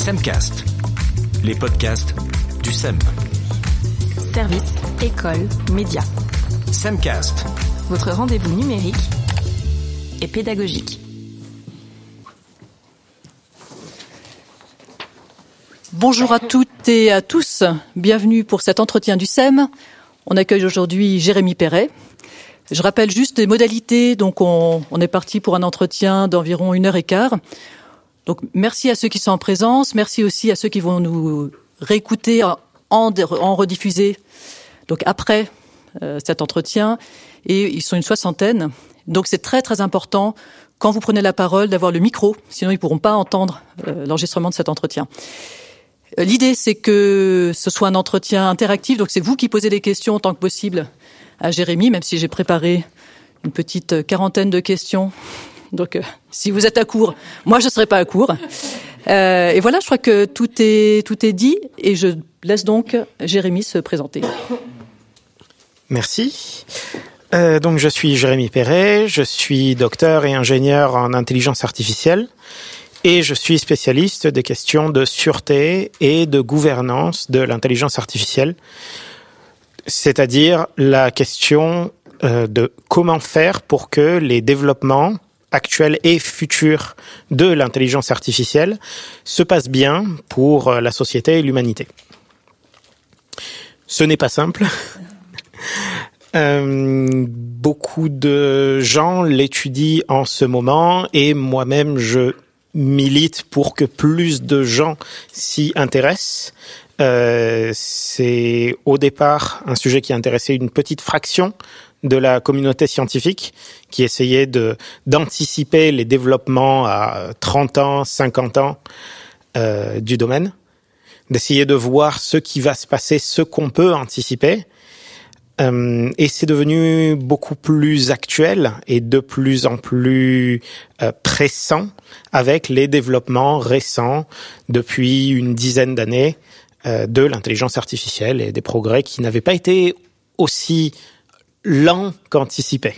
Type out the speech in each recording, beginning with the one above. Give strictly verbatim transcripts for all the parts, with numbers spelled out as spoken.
Semcast, les podcasts du S E M. Service, école, médias. Semcast, votre rendez-vous numérique et pédagogique. Bonjour à toutes et à tous, bienvenue pour cet entretien du S E M. On accueille aujourd'hui Jérémy Perret. Je rappelle juste les modalités, donc on, on est parti pour un entretien d'environ une heure et quart. Donc merci à ceux qui sont en présence, merci aussi à ceux qui vont nous réécouter en, en, en rediffuser donc après euh, cet entretien. Et ils sont une soixantaine, donc c'est très très important quand vous prenez la parole d'avoir le micro, sinon ils ne pourront pas entendre euh, l'enregistrement de cet entretien. L'idée, c'est que ce soit un entretien interactif, donc c'est vous qui posez les questions autant que possible à Jérémy, même si j'ai préparé une petite quarantaine de questions. Donc, euh, si vous êtes à court, moi je ne serai pas à court. Euh, et voilà, je crois que tout est tout est dit, et je laisse donc Jérémy se présenter. Merci. Euh, donc, je suis Jérémy Perret, je suis docteur et ingénieur en intelligence artificielle. Et je suis spécialiste des questions de sûreté et de gouvernance de l'intelligence artificielle, c'est-à-dire la question euh, de comment faire pour que les développements actuels et futurs de l'intelligence artificielle se passent bien pour la société et l'humanité. Ce n'est pas simple. Euh, beaucoup de gens l'étudient en ce moment et moi-même je milite pour que plus de gens s'y intéressent. Euh, c'est au départ un sujet qui intéressait une petite fraction de la communauté scientifique qui essayait de d'anticiper les développements à trente ans, cinquante ans euh, du domaine, d'essayer de voir ce qui va se passer, ce qu'on peut anticiper. Euh, et c'est devenu beaucoup plus actuel et de plus en plus euh, pressant avec les développements récents depuis une dizaine d'années euh, de l'intelligence artificielle et des progrès qui n'avaient pas été aussi lents qu'anticipés.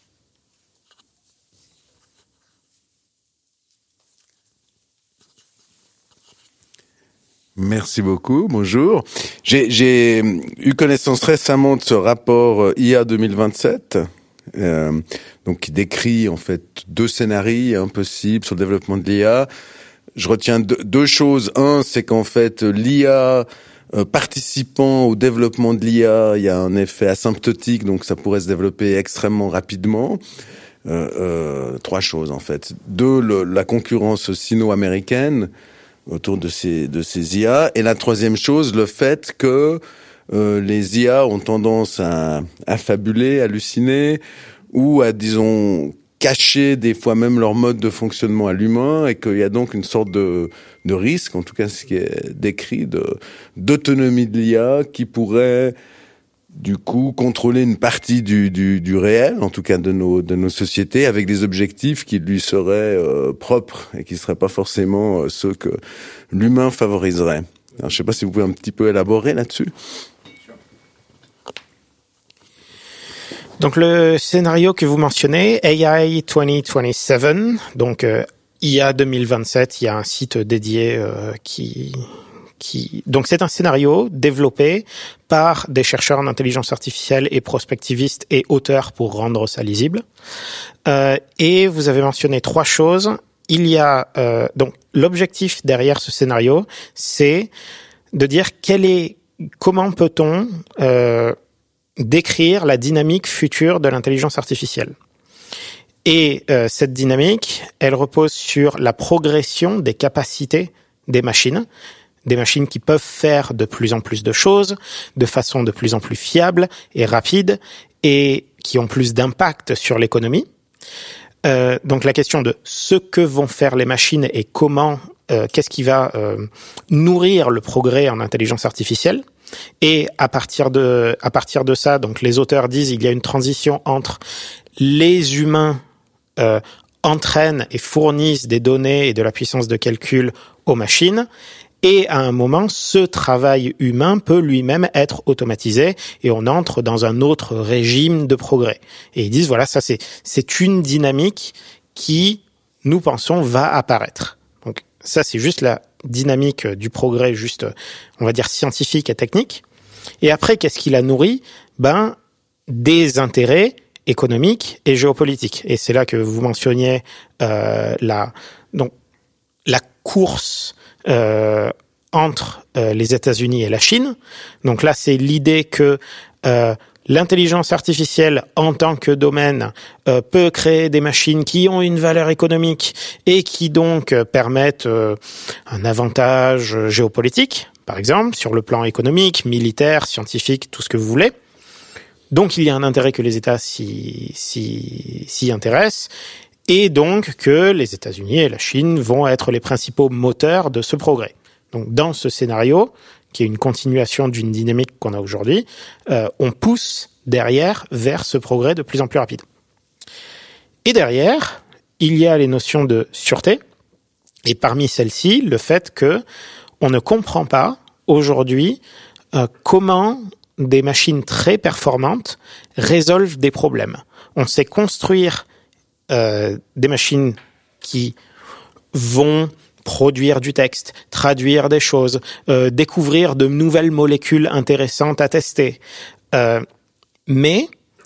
Merci beaucoup, bonjour. J'ai, j'ai eu connaissance récemment de ce rapport I A deux mille vingt-sept, euh, donc qui décrit en fait deux scénarios possibles sur le développement de l'I A. Je retiens deux, deux choses. Un, c'est qu'en fait l'I A euh, participant au développement de l'I A, il y a un effet asymptotique, donc ça pourrait se développer extrêmement rapidement. Euh, euh, trois choses en fait. Deux, le, la concurrence sino-américaine autour de ces de ces I A, et la troisième chose, le fait que euh, les I A ont tendance à à fabuler, halluciner, ou à, disons, cacher des fois même leur mode de fonctionnement à l'humain, et qu'il y a donc une sorte de de risque, en tout cas ce qui est décrit, de d'autonomie de l'I A qui pourrait du coup contrôler une partie du du du réel, en tout cas de nos de nos sociétés, avec des objectifs qui lui seraient euh, propres et qui seraient pas forcément euh, ceux que l'humain favoriserait. Alors, je sais pas si vous pouvez un petit peu élaborer là-dessus. Donc le scénario que vous mentionnez, A I vingt vingt-sept, donc euh, I A deux mille vingt-sept, il y a un site dédié euh, qui Qui, donc c'est un scénario développé par des chercheurs en intelligence artificielle et prospectivistes et auteurs pour rendre ça lisible. Euh, et vous avez mentionné trois choses. Il y a euh, donc l'objectif derrière ce scénario, c'est de dire quel est, comment peut-on euh, décrire la dynamique future de l'intelligence artificielle. Et euh, cette dynamique, elle repose sur la progression des capacités des machines. Des machines qui peuvent faire de plus en plus de choses, de façon de plus en plus fiable et rapide, et qui ont plus d'impact sur l'économie. Euh, donc la question de ce que vont faire les machines et comment, euh, qu'est-ce qui va euh, nourrir le progrès en intelligence artificielle. Et à partir de, à partir de ça, donc les auteurs disent il y a une transition entre les humains euh, entraînent et fournissent des données et de la puissance de calcul aux machines. Et à un moment, ce travail humain peut lui-même être automatisé et on entre dans un autre régime de progrès. Et ils disent, voilà, ça c'est c'est une dynamique qui, nous pensons, va apparaître. Donc ça, c'est juste la dynamique du progrès, juste, on va dire, scientifique et technique. Et après, qu'est-ce qui la nourrit? Ben, des intérêts économiques et géopolitiques. Et c'est là que vous mentionniez euh, la donc la course euh, entre euh, les États-Unis et la Chine. Donc là, c'est l'idée que euh, l'intelligence artificielle en tant que domaine euh, peut créer des machines qui ont une valeur économique et qui donc euh, permettent euh, un avantage géopolitique, par exemple, sur le plan économique, militaire, scientifique, tout ce que vous voulez. Donc il y a un intérêt que les États s'y, s'y, s'y intéressent et donc que les États-Unis et la Chine vont être les principaux moteurs de ce progrès. Donc dans ce scénario, qui est une continuation d'une dynamique qu'on a aujourd'hui, euh, on pousse derrière vers ce progrès de plus en plus rapide. Et derrière, il y a les notions de sûreté, et parmi celles-ci, le fait que on ne comprend pas aujourd'hui euh, comment des machines très performantes résolvent des problèmes. On sait construire euh, des machines qui vont produire du texte, traduire des choses, euh, découvrir de nouvelles molécules intéressantes à tester. Euh, mais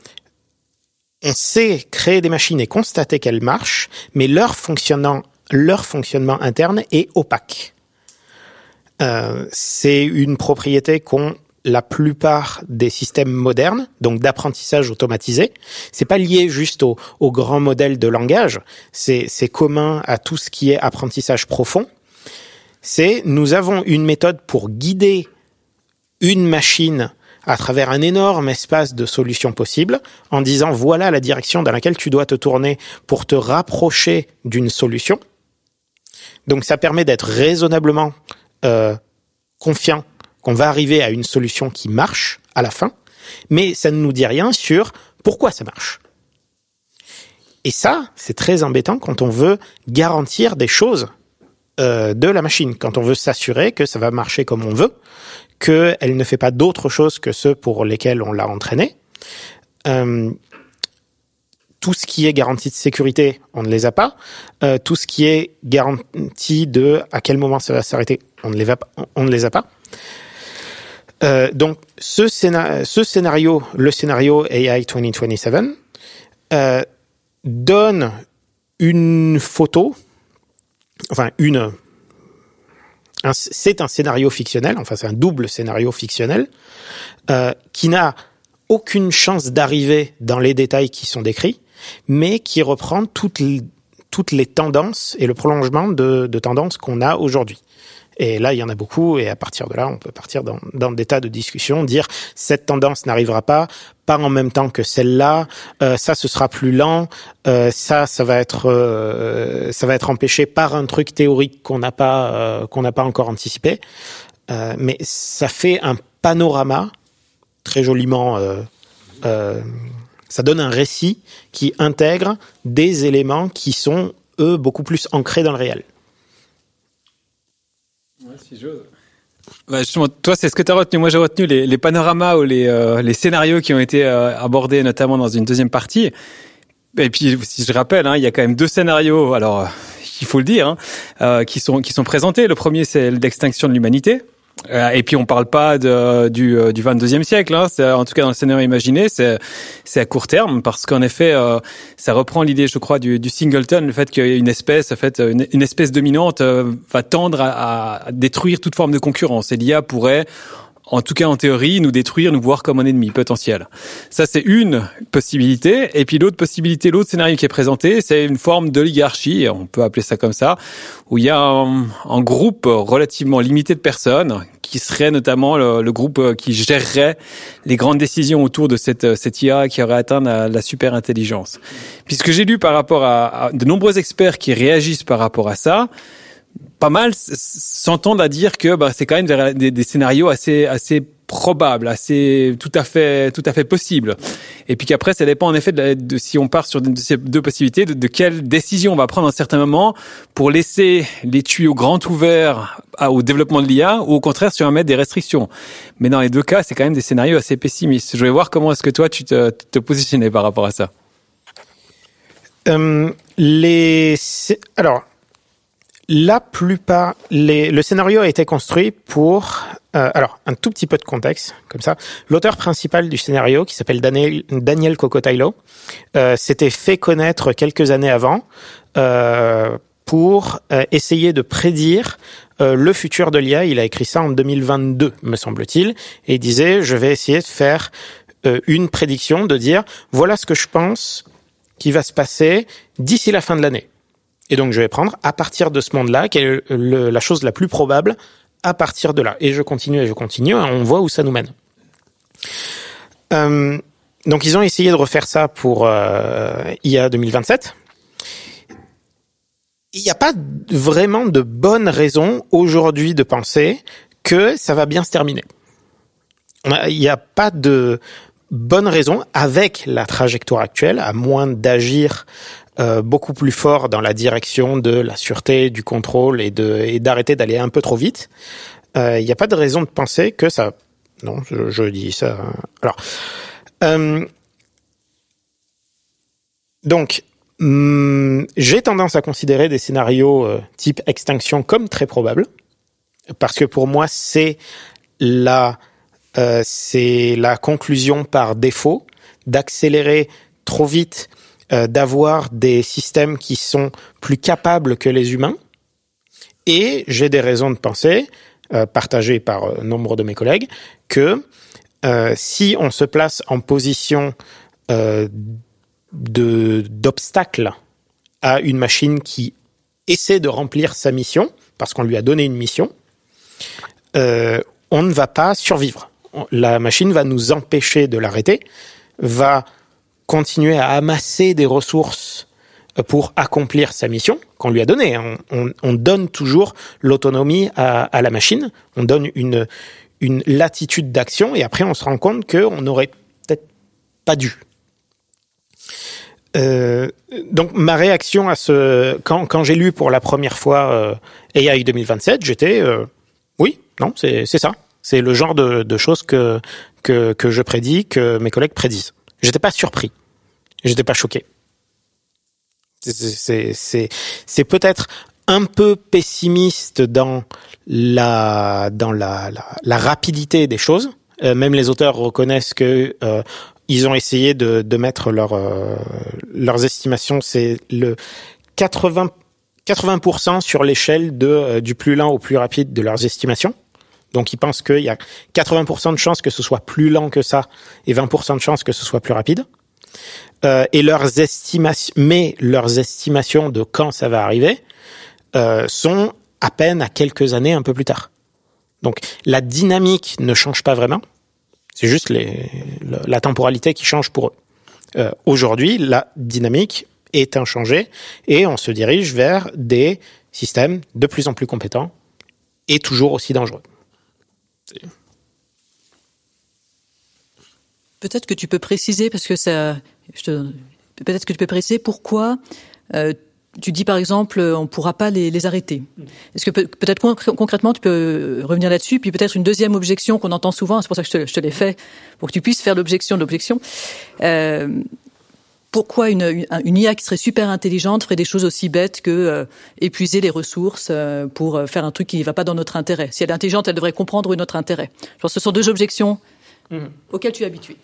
on sait créer des machines et constater qu'elles marchent, mais leur fonctionnement, leur fonctionnement interne est opaque. Euh, c'est une propriété qu'ont la plupart des systèmes modernes, donc d'apprentissage automatisé. C'est pas lié juste au, au grand modèle de langage, c'est, c'est commun à tout ce qui est apprentissage profond. C'est, nous avons une méthode pour guider une machine à travers un énorme espace de solutions possibles, en disant voilà la direction dans laquelle tu dois te tourner pour te rapprocher d'une solution. Donc ça permet d'être raisonnablement euh, confiant qu'on va arriver à une solution qui marche à la fin, mais ça ne nous dit rien sur pourquoi ça marche. Et ça, c'est très embêtant quand on veut garantir des choses euh, de la machine, quand on veut s'assurer que ça va marcher comme on veut, qu'elle ne fait pas d'autre chose que ceux pour lesquels on l'a entraînée. Euh, tout ce qui est garantie de sécurité, on ne les a pas. Euh, tout ce qui est garantie de à quel moment ça va s'arrêter, on ne les a pas. On ne les a pas. Euh, donc, ce, scénar- ce scénario, le scénario A I vingt vingt-sept, euh, donne une photo, enfin une, un, c'est un scénario fictionnel, enfin c'est un double scénario fictionnel, euh, qui n'a aucune chance d'arriver dans les détails qui sont décrits, mais qui reprend toutes les, toutes les tendances et le prolongement de, de tendances qu'on a aujourd'hui. Et là, il y en a beaucoup, et à partir de là, on peut partir dans, dans des tas de discussions, dire cette tendance n'arrivera pas, pas en même temps que celle-là, euh, ça, ce sera plus lent, euh, ça, ça va être, euh, ça va être empêché par un truc théorique qu'on n'a pas, euh, qu'on n'a pas encore anticipé. Euh, mais ça fait un panorama très joliment. Euh, euh, ça donne un récit qui intègre des éléments qui sont eux beaucoup plus ancrés dans le réel. Si j'ose. Bah justement, toi, c'est ce que tu as retenu. Moi, j'ai retenu les, les panoramas ou les, euh, les scénarios qui ont été euh, abordés, notamment dans une deuxième partie. Et puis, si je rappelle, hein, il y a quand même deux scénarios. Alors, euh, il faut le dire, hein, euh, qui sont qui sont présentés. Le premier, c'est l'extinction de l'humanité. Euh, et puis on parle pas de, du, du vingt-deuxième siècle, hein. C'est, en tout cas dans le scénario imaginé, c'est, c'est à court terme parce qu'en effet, euh, ça reprend l'idée, je crois, du, du singleton, le fait qu'une espèce, en fait, une, une espèce dominante euh, va tendre à, à détruire toute forme de concurrence. Et l'I A pourrait, en tout cas en théorie, nous détruire, nous voir comme un ennemi potentiel. Ça, c'est une possibilité. Et puis l'autre possibilité, l'autre scénario qui est présenté, c'est une forme d'oligarchie, on peut appeler ça comme ça, où il y a un, un groupe relativement limité de personnes qui serait notamment le, le groupe qui gérerait les grandes décisions autour de cette, cette I A qui aurait atteint la, la super intelligence. Puisque j'ai lu par rapport à, à de nombreux experts qui réagissent par rapport à ça, pas mal s'entendent à dire que bah, c'est quand même des, des scénarios assez assez probables, assez tout à fait tout à fait possibles. Et puis qu'après, ça dépend en effet de, de si on part sur de, de ces deux possibilités, de, de quelle décision on va prendre à un certain moment pour laisser les tuyaux grands ouverts à, au développement de l'I A, ou au contraire si on va mettre des restrictions. Mais dans les deux cas, c'est quand même des scénarios assez pessimistes. Je vais voir comment est-ce que toi tu te, te positionnais par rapport à ça. Euh, les alors. la plupart, les, le scénario a été construit pour... Euh, alors, un tout petit peu de contexte, comme ça. L'auteur principal du scénario, qui s'appelle Daniel, Daniel Kokotajlo, euh, s'était fait connaître quelques années avant euh, pour euh, essayer de prédire euh, le futur de l'I A. Il a écrit ça en deux mille vingt-deux, me semble-t-il, et il disait, je vais essayer de faire euh, une prédiction, de dire, voilà ce que je pense qui va se passer d'ici la fin de l'année. Et donc, je vais prendre, à partir de ce monde-là, quelle est le, la chose la plus probable à partir de là. Et je continue et je continue, et on voit où ça nous mène. Euh, donc, ils ont essayé de refaire ça pour euh, I A deux mille vingt-sept. Il n'y a pas vraiment de bonne raison aujourd'hui de penser que ça va bien se terminer. Il n'y a pas de bonne raison, avec la trajectoire actuelle, à moins d'agir euh, beaucoup plus fort dans la direction de la sûreté, du contrôle et, de, et d'arrêter d'aller un peu trop vite. Il euh, n'y a pas de raison de penser que ça... Non, je, je dis ça... Alors, euh, donc, hum, j'ai tendance à considérer des scénarios euh, type extinction comme très probables, parce que pour moi, c'est la... Euh, c'est la conclusion par défaut d'accélérer trop vite, euh, d'avoir des systèmes qui sont plus capables que les humains. Et j'ai des raisons de penser, euh, partagées par euh, nombre de mes collègues, que euh, si on se place en position euh, de, d'obstacle à une machine qui essaie de remplir sa mission, parce qu'on lui a donné une mission, euh, on ne va pas survivre. La machine va nous empêcher de l'arrêter, va continuer à amasser des ressources pour accomplir sa mission qu'on lui a donnée. On, on, on donne toujours l'autonomie à, à la machine, on donne une, une latitude d'action et après on se rend compte qu'on n'aurait peut-être pas dû. Euh, donc ma réaction à ce... Quand, quand j'ai lu pour la première fois euh, A I deux mille vingt-sept, j'étais... Euh, oui, non, c'est, c'est ça. C'est le genre de, de choses que, que, que je prédis, que mes collègues prédisent. J'étais pas surpris. J'étais pas choqué. C'est, c'est, c'est, c'est peut-être un peu pessimiste dans la, dans la, la, la rapidité des choses. Euh, même les auteurs reconnaissent que, euh, ils ont essayé de, de mettre leur, euh, leurs estimations. C'est le quatre-vingts, quatre-vingts pour cent sur l'échelle de, euh, du plus lent au plus rapide de leurs estimations. Donc, ils pensent qu'il y a quatre-vingts pour cent de chances que ce soit plus lent que ça et vingt pour cent de chances que ce soit plus rapide. Euh, et leurs estimations, mais leurs estimations de quand ça va arriver euh, sont à peine à quelques années un peu plus tard. Donc, la dynamique ne change pas vraiment. C'est juste les, la temporalité qui change pour eux. Euh, aujourd'hui, la dynamique est inchangée et on se dirige vers des systèmes de plus en plus compétents et toujours aussi dangereux. Peut-être que tu peux préciser, parce que ça, je te, peut-être que tu peux préciser pourquoi euh, tu dis par exemple on ne pourra pas les, les arrêter. Est-ce que peut, peut-être concrètement tu peux revenir là-dessus, puis peut-être une deuxième objection qu'on entend souvent, c'est pour ça que je te, je te l'ai fait, pour que tu puisses faire l'objection de l'objection. Euh, Pourquoi une, une, une I A qui serait super intelligente ferait des choses aussi bêtes que euh, épuiser les ressources euh, pour faire un truc qui ne va pas dans notre intérêt? Si elle est intelligente, elle devrait comprendre notre intérêt. Je pense que ce sont deux objections mmh. auxquelles tu es habitué.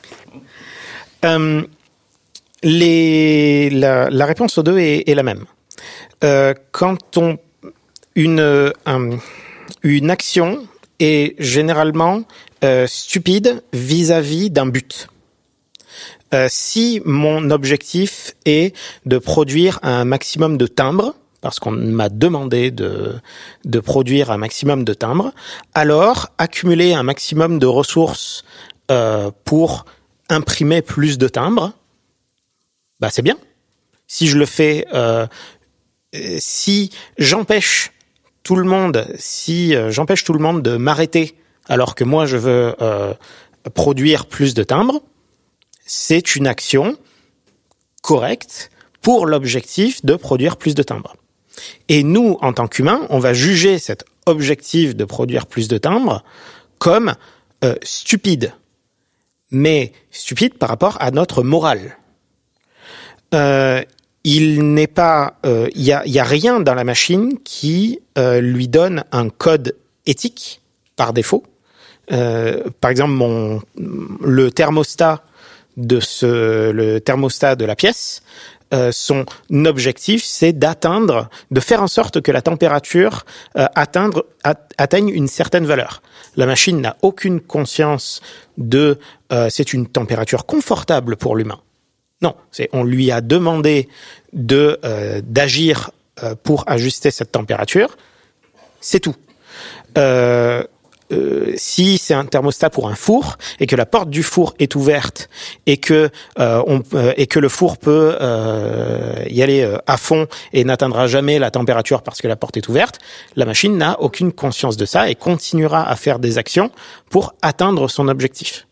Euh, les, la, la réponse aux deux est, est la même. Euh, quand on une un, une action est généralement euh, stupide vis-à-vis d'un but. Euh, si mon objectif est de produire un maximum de timbres, parce qu'on m'a demandé de, de produire un maximum de timbres, alors accumuler un maximum de ressources euh, pour imprimer plus de timbres, bah c'est bien. Si je le fais, euh, si j'empêche tout le monde, si euh, j'empêche tout le monde de m'arrêter, alors que moi je veux euh, produire plus de timbres, c'est une action correcte pour l'objectif de produire plus de timbres. Et nous, en tant qu'humains, on va juger cet objectif de produire plus de timbres comme euh, stupide. Mais stupide par rapport à notre morale. Euh, il n'est pas, euh, il y a, il y a rien dans la machine qui euh, lui donne un code éthique par défaut. Euh, par exemple, mon le thermostat de ce, le thermostat de la pièce, euh, son objectif, c'est d'atteindre, de faire en sorte que la température euh, atteindre, at, atteigne une certaine valeur. La machine n'a aucune conscience de, euh, c'est une température confortable pour l'humain. Non, c'est on lui a demandé de euh, d'agir euh, pour ajuster cette température. C'est tout. Euh, euh, si c'est un thermostat pour un four et que la porte du four est ouverte et que euh, on euh, et que le four peut euh, y aller euh, à fond et n'atteindra jamais la température parce que la porte est ouverte, la machine n'a aucune conscience de ça et continuera à faire des actions pour atteindre son objectif.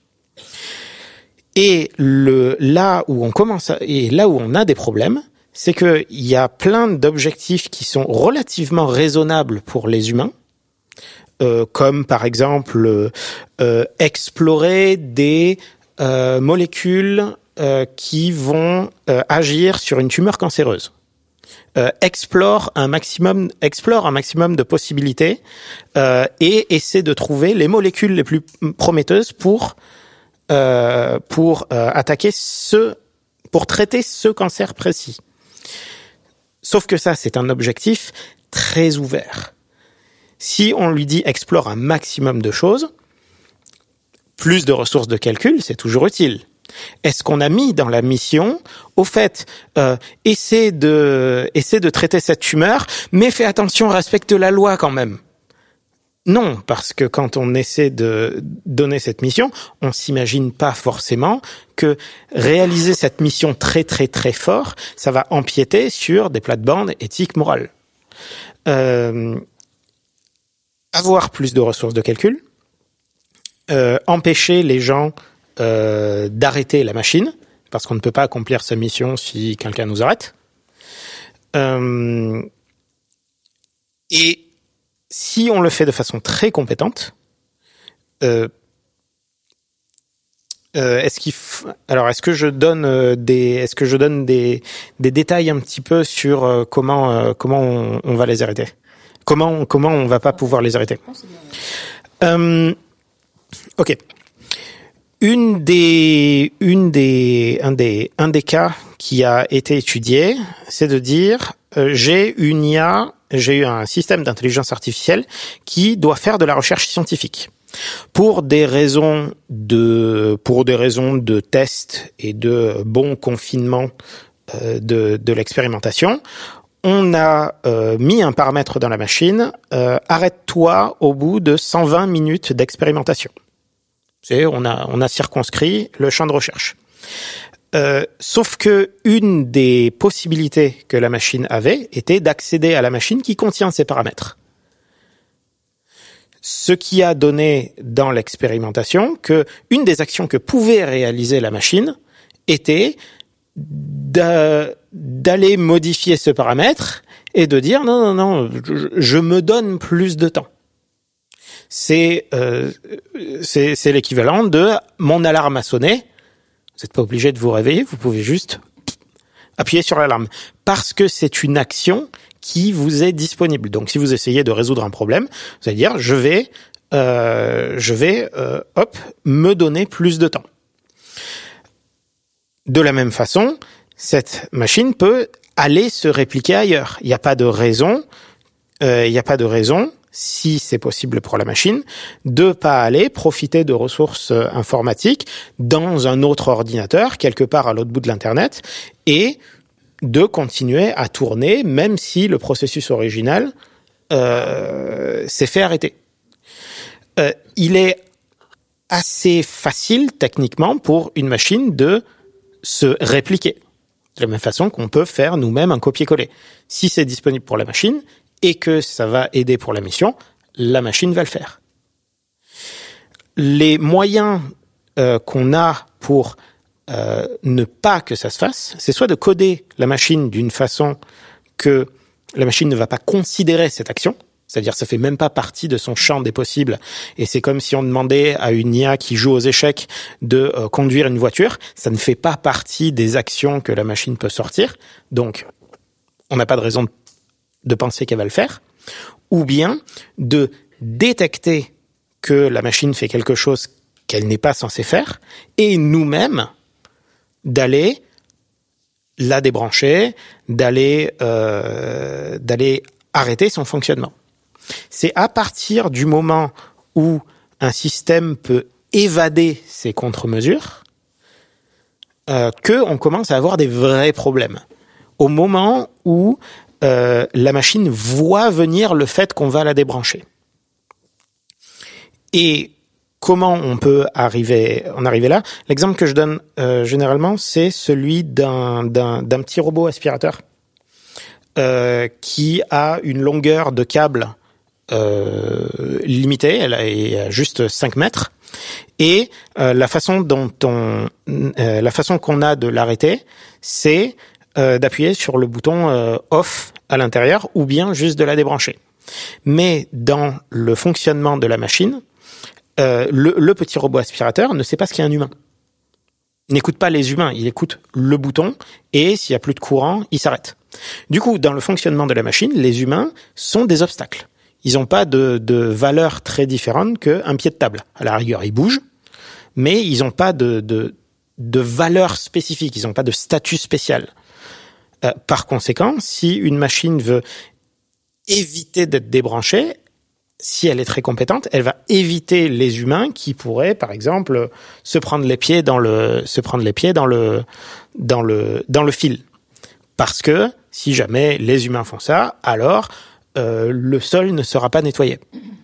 Et le, là où on commence, à, et là où on a des problèmes, c'est que il y a plein d'objectifs qui sont relativement raisonnables pour les humains, euh, comme par exemple euh, explorer des euh, molécules euh, qui vont euh, agir sur une tumeur cancéreuse. Euh, explore un maximum, explore un maximum de possibilités euh, et essaie de trouver les molécules les plus prometteuses pour Euh, pour euh, attaquer ce, pour traiter ce cancer précis. Sauf que ça, c'est un objectif très ouvert. Si on lui dit explore un maximum de choses, plus de ressources de calcul, c'est toujours utile. Est-ce qu'on a mis dans la mission, au fait, euh, essaie de, essaie de traiter cette tumeur, mais fais attention, respecte la loi quand même. Non, parce que quand on essaie de donner cette mission, on s'imagine pas forcément que réaliser cette mission très très très fort, ça va empiéter sur des plates-bandes éthiques morales. Euh, avoir plus de ressources de calcul, euh, empêcher les gens euh, d'arrêter la machine, parce qu'on ne peut pas accomplir sa mission si quelqu'un nous arrête. Euh, et si on le fait de façon très compétente, euh, euh, est-ce qu'il f... alors est-ce que je donne euh, des est-ce que je donne des des détails un petit peu sur euh, comment euh, comment on, on va les arrêter, comment comment on va pas pouvoir les arrêter. Euh, ok. Une des une des un des un des cas qui a été étudié, c'est de dire euh, j'ai une I A, j'ai eu un système d'intelligence artificielle qui doit faire de la recherche scientifique. Pour des raisons de pour des raisons de test et de bon confinement euh, de de l'expérimentation, on a euh, mis un paramètre dans la machine, euh, arrête-toi au bout de cent vingt minutes d'expérimentation. C'est on a on a circonscrit le champ de recherche. Euh, sauf que une des possibilités que la machine avait était d'accéder à la machine qui contient ces paramètres. Ce qui a donné dans l'expérimentation que une des actions que pouvait réaliser la machine était d'a, d'aller modifier ce paramètre et de dire non non non je, je me donne plus de temps. C'est euh, c'est c'est l'équivalent de mon alarme a sonné. Vous n'êtes pas obligé de vous réveiller, vous pouvez juste appuyer sur l'alarme parce que c'est une action qui vous est disponible. Donc, si vous essayez de résoudre un problème, vous allez dire je vais, euh, je vais, euh, hop, me donner plus de temps. De la même façon, cette machine peut aller se répliquer ailleurs. Il n'y a pas de raison, euh, il n'y a pas de raison. Si c'est possible pour la machine, de pas aller profiter de ressources informatiques dans un autre ordinateur, quelque part à l'autre bout de l'Internet, et de continuer à tourner, même si le processus original euh, s'est fait arrêter. Euh, il est assez facile, techniquement, pour une machine de se répliquer. De la même façon qu'on peut faire nous-mêmes un copier-coller. Si c'est disponible pour la machine, et que ça va aider pour la mission, la machine va le faire. Les moyens euh, qu'on a pour euh, ne pas que ça se fasse, c'est soit de coder la machine d'une façon que la machine ne va pas considérer cette action, C'est-à-dire, ça fait même pas partie de son champ des possibles. Et c'est comme si on demandait à une I A qui joue aux échecs de euh, conduire une voiture. Ça ne fait pas partie des actions que la machine peut sortir. Donc, on n'a pas de raison de penser qu'elle va le faire. Ou bien de détecter que la machine fait quelque chose qu'elle n'est pas censée faire, et nous-mêmes d'aller la débrancher, d'aller euh, d'aller arrêter son fonctionnement. C'est à partir du moment où un système peut évader ses contre-mesures euh, qu'on commence à avoir des vrais problèmes. Au moment où euh, la machine voit venir le fait qu'on va la débrancher. Et comment on peut arriver, en arriver là? L'exemple que je donne euh, généralement, c'est celui d'un, d'un, d'un petit robot aspirateur euh, qui a une longueur de câble euh, limitée, elle a juste cinq mètres, et euh, la façon dont on, euh, la façon qu'on a de l'arrêter, c'est euh, d'appuyer sur le bouton euh, off à l'intérieur, ou bien juste de la débrancher. Mais dans le fonctionnement de la machine, Euh, le, le petit robot aspirateur ne sait pas ce qu'est un humain. Il n'écoute pas les humains, il écoute le bouton, et s'il n'y a plus de courant, il s'arrête. Du coup, dans le fonctionnement de la machine, les humains sont des obstacles. Ils n'ont pas de, de valeur très différente qu'un pied de table. À la rigueur, ils bougent, mais ils n'ont pas de, de, de valeur spécifique, ils n'ont pas de statut spécial. Euh, par conséquent, si une machine veut éviter d'être débranchée, si elle est très compétente, elle va éviter les humains qui pourraient, par exemple, se prendre les pieds dans le, se prendre les pieds dans le, dans le, dans le fil. Parce que si jamais les humains font ça, alors euh, le sol ne sera pas nettoyé.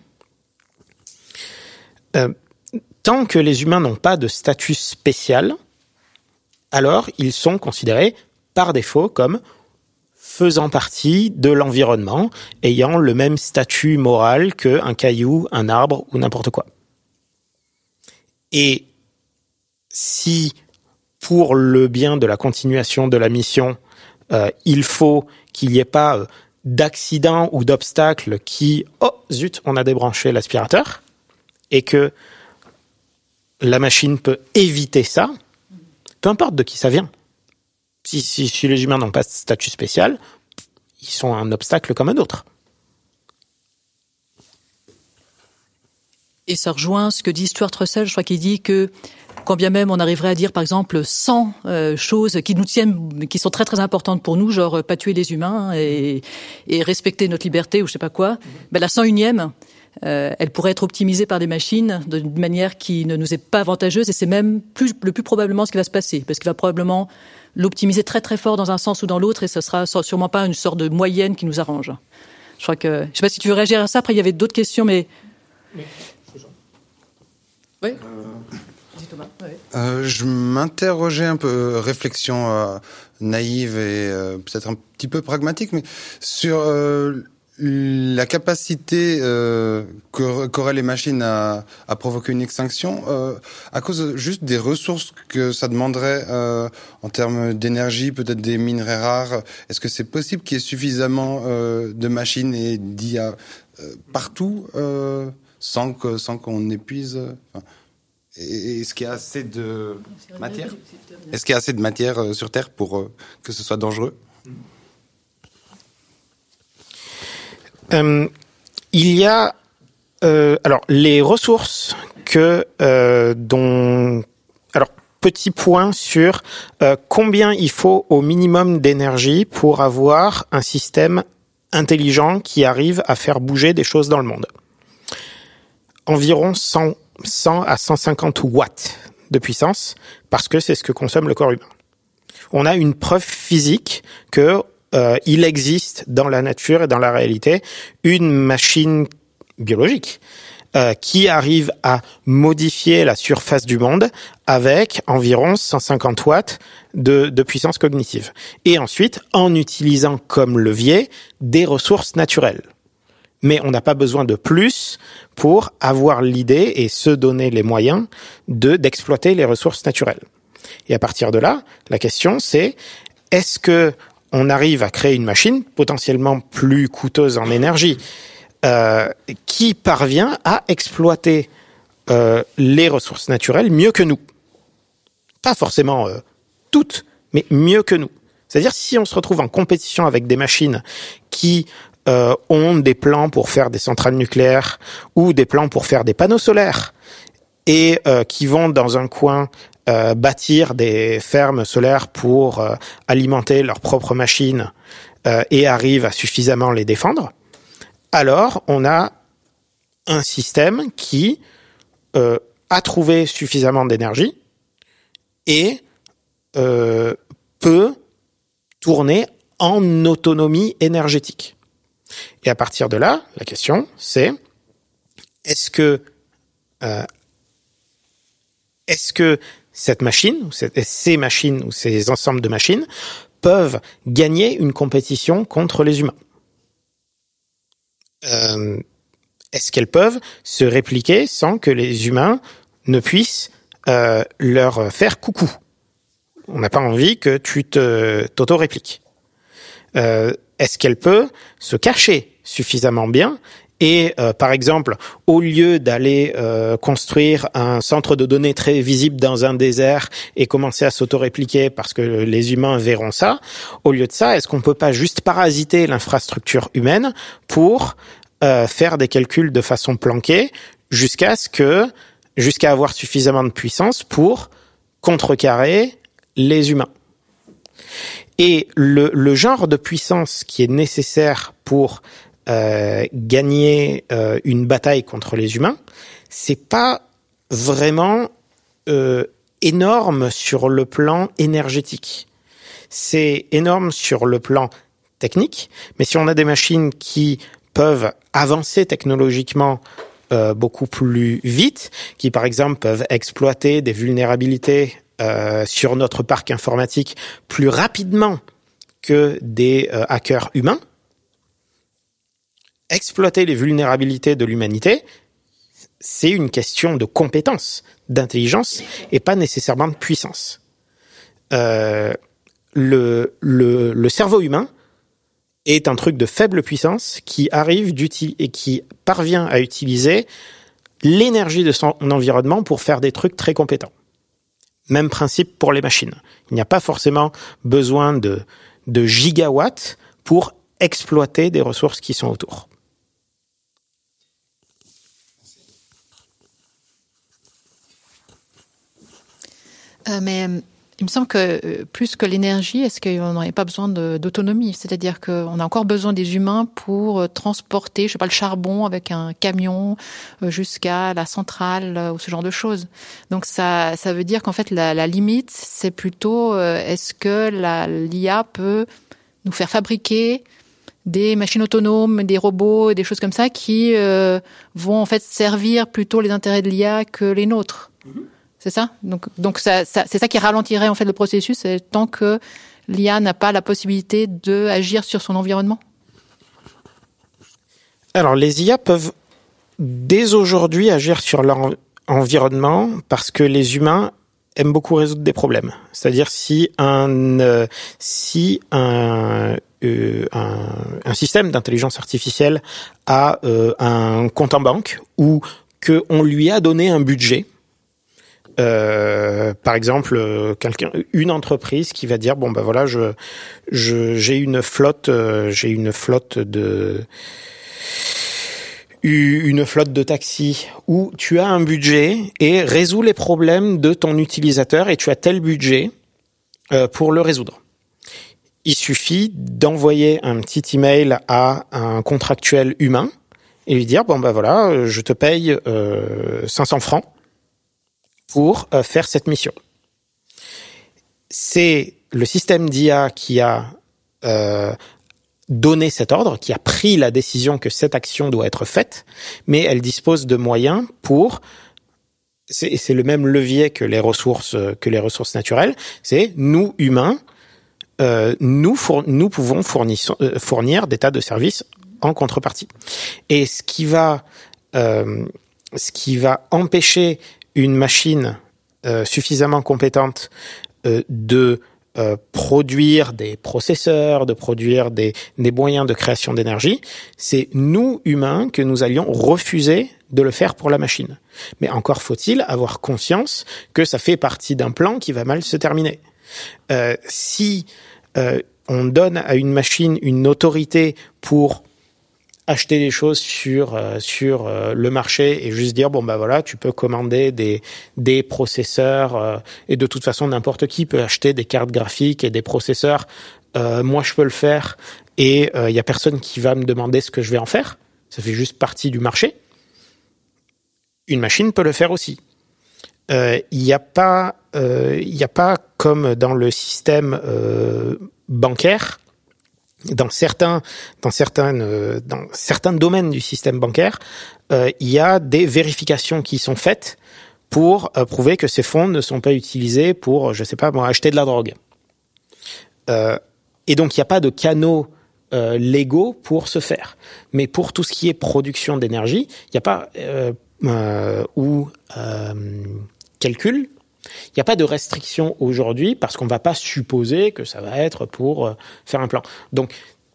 Euh, tant que les humains n'ont pas de statut spécial, alors ils sont considérés par défaut comme faisant partie de l'environnement, ayant le même statut moral qu'un caillou, un arbre ou n'importe quoi. Et si, pour le bien de la continuation de la mission, euh, il faut qu'il n'y ait pas euh, d'accident ou d'obstacle qui, oh zut, on a débranché l'aspirateur, et que la machine peut éviter ça, peu importe de qui ça vient. Si, si, si les humains n'ont pas de statut spécial, ils sont un obstacle comme un autre. Et ça rejoint ce que dit Stuart Russell, je crois qu'il dit que quand bien même on arriverait à dire, par exemple, cent euh, choses qui nous tiennent, qui sont très très importantes pour nous, genre pas tuer les humains et, et respecter notre liberté ou je sais pas quoi, ben la cent unième, euh, elle pourrait être optimisée par des machines d'une manière qui ne nous est pas avantageuse, et c'est même plus, le plus probablement ce qui va se passer, parce qu'il va probablement l'optimiser très très fort dans un sens ou dans l'autre, et ce sera sûrement pas une sorte de moyenne qui nous arrange. Je crois que, je sais pas si tu veux réagir à ça. Après, il y avait d'autres questions, mais oui. Oui. Euh... Dis Thomas. Oui. Euh, je m'interrogeais un peu, euh, réflexion euh, naïve et euh, peut-être un petit peu pragmatique, mais sur euh, la capacité euh, qu'auraient les machines à, à provoquer une extinction euh, à cause juste des ressources que ça demanderait euh, en termes d'énergie, peut-être des minerais rares. Est-ce que c'est possible qu'il y ait suffisamment euh, de machines et d'I A euh, partout euh, sans que sans qu'on épuise enfin, est-ce qu'il y a assez de matière Est-ce qu'il y a assez de matière euh, sur Terre pour euh, que ce soit dangereux? Euh, il y a euh, alors les ressources que euh, dont alors petit point sur euh, combien il faut au minimum d'énergie pour avoir un système intelligent qui arrive à faire bouger des choses dans le monde. Environ cent à cent cinquante watts de puissance, parce que c'est ce que consomme le corps humain. On a une preuve physique que euh, il existe dans la nature et dans la réalité une machine biologique euh, qui arrive à modifier la surface du monde avec environ cent cinquante watts de, de puissance cognitive. Et ensuite, en utilisant comme levier des ressources naturelles. Mais on n'a pas besoin de plus pour avoir l'idée et se donner les moyens de d'exploiter les ressources naturelles. Et à partir de là, la question c'est, est-ce que on arrive à créer une machine potentiellement plus coûteuse en énergie, euh, qui parvient à exploiter euh, les ressources naturelles mieux que nous. Pas forcément euh, toutes, mais mieux que nous. C'est-à-dire si on se retrouve en compétition avec des machines qui euh, ont des plans pour faire des centrales nucléaires ou des plans pour faire des panneaux solaires et euh, qui vont dans un coin euh, bâtir des fermes solaires pour euh, alimenter leurs propres machines euh, et arrivent à suffisamment les défendre, alors on a un système qui euh, a trouvé suffisamment d'énergie et euh, peut tourner en autonomie énergétique. Et à partir de là, la question c'est est-ce que euh, est-ce que cette machine, ou cette, ces machines ou ces ensembles de machines peuvent gagner une compétition contre les humains ? euh, Est-ce qu'elles peuvent se répliquer sans que les humains ne puissent euh, leur faire coucou ? On n'a pas envie que tu te t'auto-répliques. Euh, est-ce qu'elle peut se cacher suffisamment bien et, euh, par exemple, au lieu d'aller euh, construire un centre de données très visible dans un désert et commencer à s'auto-répliquer parce que les humains verront ça, au lieu de ça, est-ce qu'on peut pas juste parasiter l'infrastructure humaine pour euh, faire des calculs de façon planquée jusqu'à ce que, jusqu'à avoir suffisamment de puissance pour contrecarrer les humains. Et le, le genre de puissance qui est nécessaire pour euh, gagner euh, une bataille contre les humains, c'est pas vraiment euh, énorme sur le plan énergétique. C'est énorme sur le plan technique, mais si on a des machines qui peuvent avancer technologiquement euh, beaucoup plus vite, qui par exemple peuvent exploiter des vulnérabilités Euh, sur notre parc informatique plus rapidement que des euh, hackers humains, exploiter les vulnérabilités de l'humanité, c'est une question de compétence, d'intelligence et pas nécessairement de puissance. Euh, le, le, le cerveau humain est un truc de faible puissance qui arrive d'uti- et qui parvient à utiliser l'énergie de son environnement pour faire des trucs très compétents. Même principe pour les machines. Il n'y a pas forcément besoin de, de gigawatts pour exploiter des ressources qui sont autour. Euh, mais il me semble que plus que l'énergie, est-ce qu'on n'aurait pas besoin de, d'autonomie ? C'est-à-dire qu'on a encore besoin des humains pour transporter, je sais pas, le charbon avec un camion jusqu'à la centrale ou ce genre de choses. Donc ça, ça veut dire qu'en fait la, la limite, c'est plutôt euh, est-ce que la, l'I A peut nous faire fabriquer des machines autonomes, des robots, des choses comme ça qui euh, vont en fait servir plutôt les intérêts de l'I A que les nôtres. Mm-hmm. C'est ça ? Donc, donc ça, ça, c'est ça qui ralentirait en fait le processus, c'est tant que l'I A n'a pas la possibilité d'agir sur son environnement. Alors, les I A peuvent dès aujourd'hui agir sur leur environnement parce que les humains aiment beaucoup résoudre des problèmes. C'est-à-dire si un euh, si un, euh, un un système d'intelligence artificielle a euh, un compte en banque ou que on lui a donné un budget. Euh, par exemple, euh, quelqu'un, une entreprise qui va dire bon ben voilà, je, je j'ai une flotte, euh, j'ai une flotte de une flotte de taxis où tu as un budget et résous les problèmes de ton utilisateur et tu as tel budget euh, pour le résoudre. Il suffit d'envoyer un petit email à un contractuel humain et lui dire bon ben voilà, je te paye euh, cinq cents francs pour euh, faire cette mission. C'est le système d'I A qui a euh, donné cet ordre, qui a pris la décision que cette action doit être faite, mais elle dispose de moyens pour, c'est, c'est le même levier que les ressources que les ressources naturelles, c'est nous humains, euh, nous four, nous pouvons fournir, euh, fournir des tas de services en contrepartie. Et ce qui va euh, ce qui va empêcher une machine euh, suffisamment compétente euh, de euh, produire des processeurs, de produire des, des moyens de création d'énergie, c'est nous, humains, que nous allions refuser de le faire pour la machine. Mais encore faut-il avoir conscience que ça fait partie d'un plan qui va mal se terminer. Euh, si euh, on donne à une machine une autorité pour acheter des choses sur euh, sur euh, le marché et juste dire bon bah voilà, tu peux commander des des processeurs euh, et de toute façon n'importe qui peut acheter des cartes graphiques et des processeurs, euh, moi je peux le faire et il euh, y a personne qui va me demander ce que je vais en faire, ça fait juste partie du marché. Une machine peut le faire aussi. Il euh, y a pas il euh, y a pas comme dans le système euh, bancaire. Dans certains, dans certaines, euh, dans certains domaines du système bancaire, euh, il y a des vérifications qui sont faites pour euh, prouver que ces fonds ne sont pas utilisés pour, je sais pas, moi, acheter de la drogue. Euh, et donc, il n'y a pas de canaux euh, légaux pour ce faire. Mais pour tout ce qui est production d'énergie, il n'y a pas euh, euh, ou euh, calcul. Il n'y a pas de restriction aujourd'hui parce qu'on ne va pas supposer que ça va être pour faire un plan. Donc,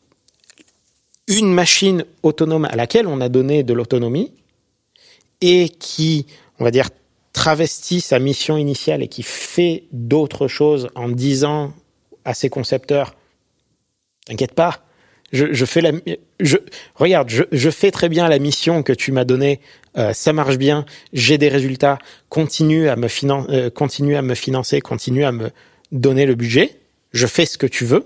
une machine autonome à laquelle on a donné de l'autonomie et qui, on va dire, travestit sa mission initiale et qui fait d'autres choses en disant à ses concepteurs « T'inquiète pas, je, je fais la, je, regarde, je, je fais très bien la mission que tu m'as donnée. Euh, ça marche bien, j'ai des résultats, continue à me finan- euh, continue à me financer, continue à me donner le budget, je fais ce que tu veux.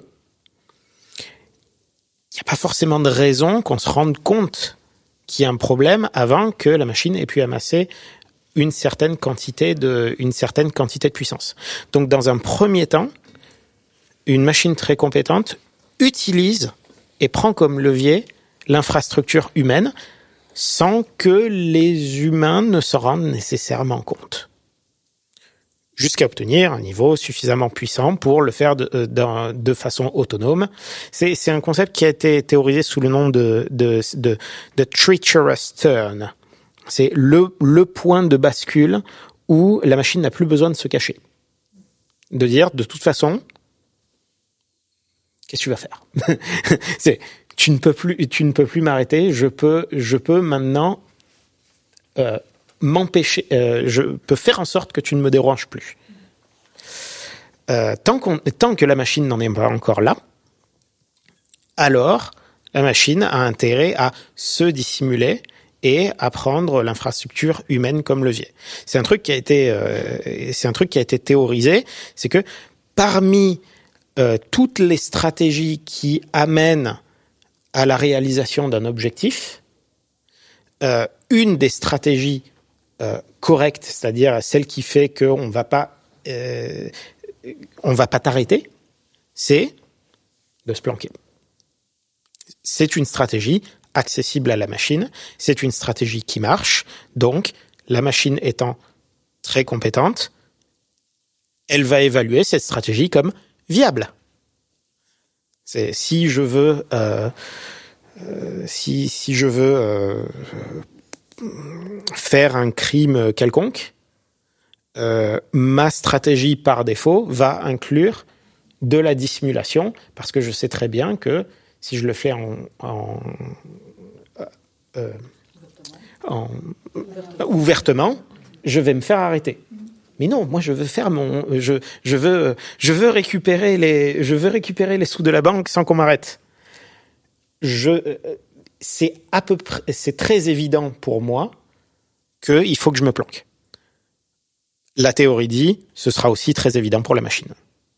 Il n'y a pas forcément de raison qu'on se rende compte qu'il y a un problème avant que la machine ait pu amasser une certaine quantité de, une certaine quantité de puissance. Donc, dans un premier temps, une machine très compétente utilise et prend comme levier l'infrastructure humaine sans que les humains ne s'en rendent nécessairement compte. Jusqu'à obtenir un niveau suffisamment puissant pour le faire de, de, de façon autonome. C'est, c'est un concept qui a été théorisé sous le nom de, de, de, de treacherous turn. C'est le, le point de bascule où la machine n'a plus besoin de se cacher. De dire, de toute façon, qu'est-ce que tu vas faire? C'est, tu ne peux plus, tu ne peux plus m'arrêter. Je peux, je peux maintenant euh, m'empêcher. Euh, je peux faire en sorte que tu ne me déranges plus. Euh, tant qu'on, tant que la machine n'en est pas encore là, alors la machine a intérêt à se dissimuler et à prendre l'infrastructure humaine comme levier. C'est un truc qui a été, euh, c'est un truc qui a été théorisé. C'est que parmi euh, toutes les stratégies qui amènent à la réalisation d'un objectif, euh, une des stratégies euh, correctes, c'est-à-dire celle qui fait qu'on va pas, euh, on va pas t'arrêter, c'est de se planquer. C'est une stratégie accessible à la machine, c'est une stratégie qui marche, donc la machine étant très compétente, elle va évaluer cette stratégie comme viable. C'est si je veux, euh, euh, si si je veux euh, faire un crime quelconque, euh, ma stratégie par défaut va inclure de la dissimulation parce que je sais très bien que si je le fais en, en, euh, en ouvertement. ouvertement, je vais me faire arrêter. Mais non, moi je veux faire mon, je, je veux, je veux récupérer les, je veux récupérer les sous de la banque sans qu'on m'arrête. Je, c'est à peu près, c'est très évident pour moi qu'il faut que je me planque. La théorie dit, ce sera aussi très évident pour la machine.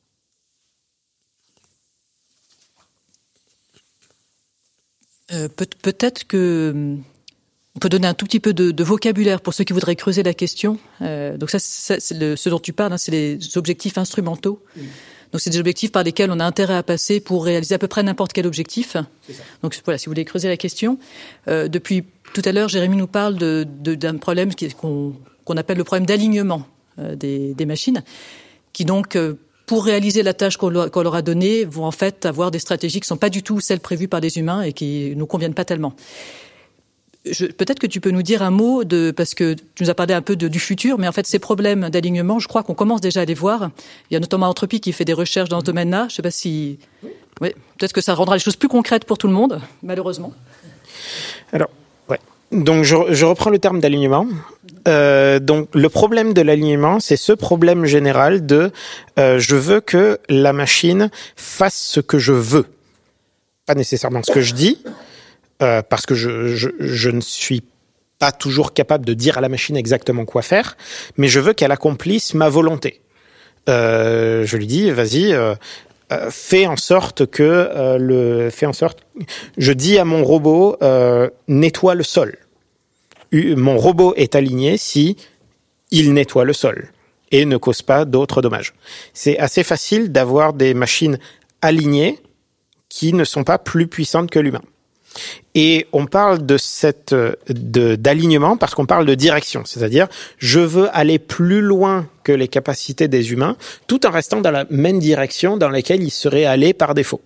Euh, peut, peut-être que on peut donner un tout petit peu de, de vocabulaire pour ceux qui voudraient creuser la question. Euh, donc ça, ça c'est le, ce dont tu parles, hein, c'est les objectifs instrumentaux. Oui. Donc c'est des objectifs par lesquels on a intérêt à passer pour réaliser à peu près n'importe quel objectif. Donc voilà, si vous voulez creuser la question. Euh, depuis tout à l'heure, Jérémy nous parle de, de, d'un problème qui, qu'on, qu'on appelle le problème d'alignement euh, des, des machines, qui donc euh, pour réaliser la tâche qu'on leur, qu'on leur a donnée, vont en fait avoir des stratégies qui ne sont pas du tout celles prévues par les humains et qui ne nous conviennent pas tellement. je, peut-être que tu peux nous dire un mot de, parce que tu nous as parlé un peu de, du futur, mais en fait, ces problèmes d'alignement, je crois qu'on commence déjà à les voir. Il y a notamment Entropy qui fait des recherches dans ce domaine-là. Je sais pas si, oui, peut-être que ça rendra les choses plus concrètes pour tout le monde, malheureusement. Alors, ouais. Donc, je, je reprends le terme d'alignement. Euh, donc, le problème de l'alignement, c'est ce problème général de, euh, je veux que la machine fasse ce que je veux. Pas nécessairement ce que je dis, euh, parce que je, je, je ne suis pas toujours capable de dire à la machine exactement quoi faire, mais je veux qu'elle accomplisse ma volonté. Euh, je lui dis, vas-y, euh, euh, fais en sorte que euh, le, fais en sorte. Je dis à mon robot, euh, nettoie le sol. Mon robot est aligné si il nettoie le sol et ne cause pas d'autres dommages. C'est assez facile d'avoir des machines alignées qui ne sont pas plus puissantes que l'humain. Et on parle de cette de d'alignement parce qu'on parle de direction, c'est-à-dire je veux aller plus loin que les capacités des humains, tout en restant dans la même direction dans laquelle ils seraient allés par défaut.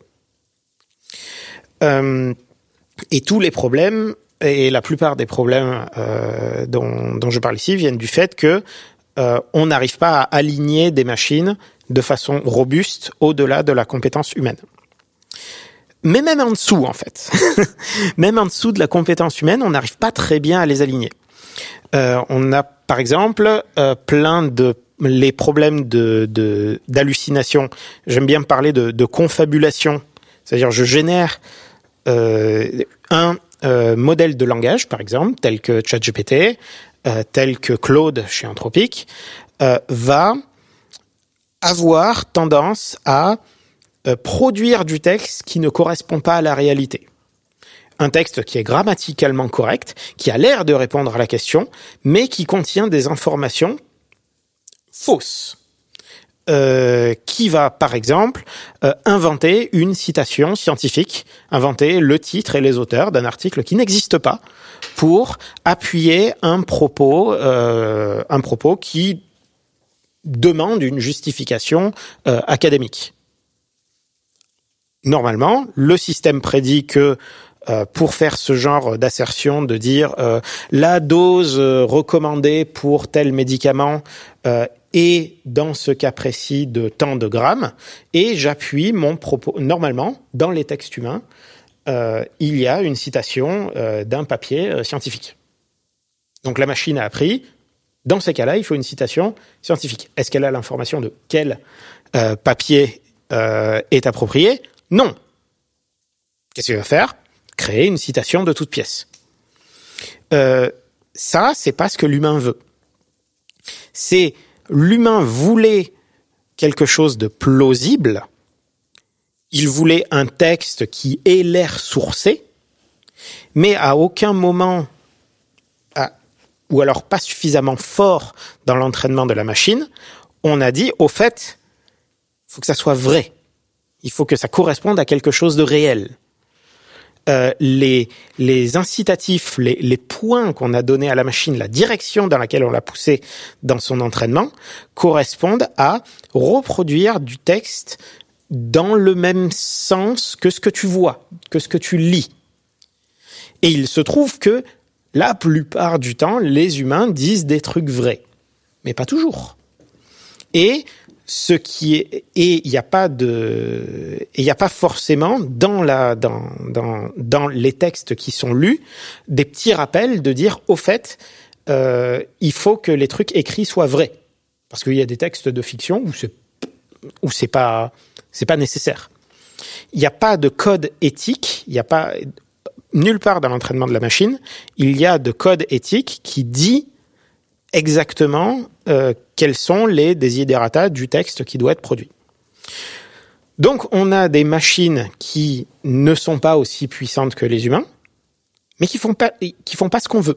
Euh, et tous les problèmes et la plupart des problèmes euh, dont, dont je parle ici viennent du fait que euh, on n'arrive pas à aligner des machines de façon robuste au-delà de la compétence humaine. Mais même en dessous, en fait, même en dessous de la compétence humaine, on n'arrive pas très bien à les aligner. Euh, on a, par exemple, euh, plein de les problèmes de, de d'hallucination. J'aime bien parler de, de confabulation, c'est-à-dire je génère euh, un euh, modèle de langage, par exemple, tel que ChatGPT, euh, tel que Claude chez Anthropic, euh, va avoir tendance à Euh, produire du texte qui ne correspond pas à la réalité. Un texte qui est grammaticalement correct, qui a l'air de répondre à la question, mais qui contient des informations fausses. Euh, qui va, par exemple, euh, inventer une citation scientifique, inventer le titre et les auteurs d'un article qui n'existe pas, pour appuyer un propos, euh, un propos qui demande une justification euh, académique. Normalement, le système prédit que euh, pour faire ce genre d'assertion, de dire euh, la dose euh, recommandée pour tel médicament euh, est dans ce cas précis de tant de grammes, et j'appuie mon propos. Normalement, dans les textes humains, euh, il y a une citation euh, d'un papier euh, scientifique. Donc la machine a appris. Dans ces cas-là, il faut une citation scientifique. Est-ce qu'elle a l'information de quel euh, papier euh, est approprié ? Non. Qu'est-ce qu'il va faire ? Créer une citation de toute pièce. Euh, ça, c'est pas ce que l'humain veut. C'est l'humain voulait quelque chose de plausible. Il voulait un texte qui ait l'air sourcé, mais à aucun moment, à, ou alors pas suffisamment fort dans l'entraînement de la machine, on a dit, au fait, il faut que ça soit vrai. Il faut que ça corresponde à quelque chose de réel. Euh, les, les incitatifs, les, les points qu'on a donnés à la machine, la direction dans laquelle on l'a poussée dans son entraînement, correspondent à reproduire du texte dans le même sens que ce que tu vois, que ce que tu lis. Et il se trouve que la plupart du temps, les humains disent des trucs vrais, mais pas toujours. Et ce qui est, et il n'y a pas de, il n'y a pas forcément dans la, dans, dans, dans les textes qui sont lus, des petits rappels de dire, au fait, euh, il faut que les trucs écrits soient vrais. Parce qu'il y a des textes de fiction où c'est, où c'est pas, c'est pas nécessaire. Il n'y a pas de code éthique, il n'y a pas, nulle part dans l'entraînement de la machine, il y a de code éthique qui dit exactement euh, quels sont les desiderata du texte qui doit être produit. Donc, on a des machines qui ne sont pas aussi puissantes que les humains, mais qui font pas, qui font pas ce qu'on veut.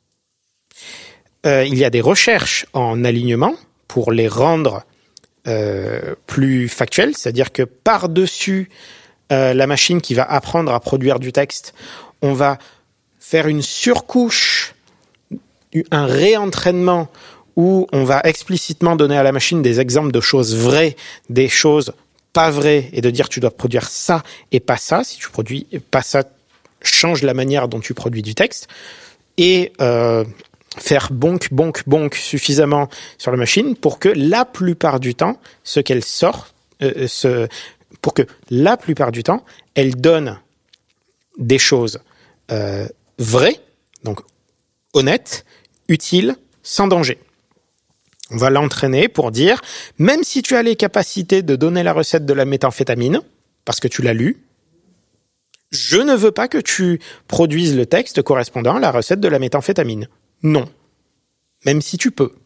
Euh, il y a des recherches en alignement pour les rendre euh, plus factuelles, c'est-à-dire que par-dessus euh, la machine qui va apprendre à produire du texte, on va faire une surcouche, un réentraînement où on va explicitement donner à la machine des exemples de choses vraies, des choses pas vraies, et de dire tu dois produire ça et pas ça. Si tu produis pas ça, change la manière dont tu produis du texte. et euh, faire bonk, bonk, bonk suffisamment sur la machine pour que la plupart du temps, ce qu'elle sort, euh, ce, pour que la plupart du temps, elle donne des choses euh, vraies, donc honnêtes, utiles, sans danger. On va l'entraîner pour dire, même si tu as les capacités de donner la recette de la méthamphétamine, parce que tu l'as lu, je ne veux pas que tu produises le texte correspondant à la recette de la méthamphétamine. Non. Même si tu peux.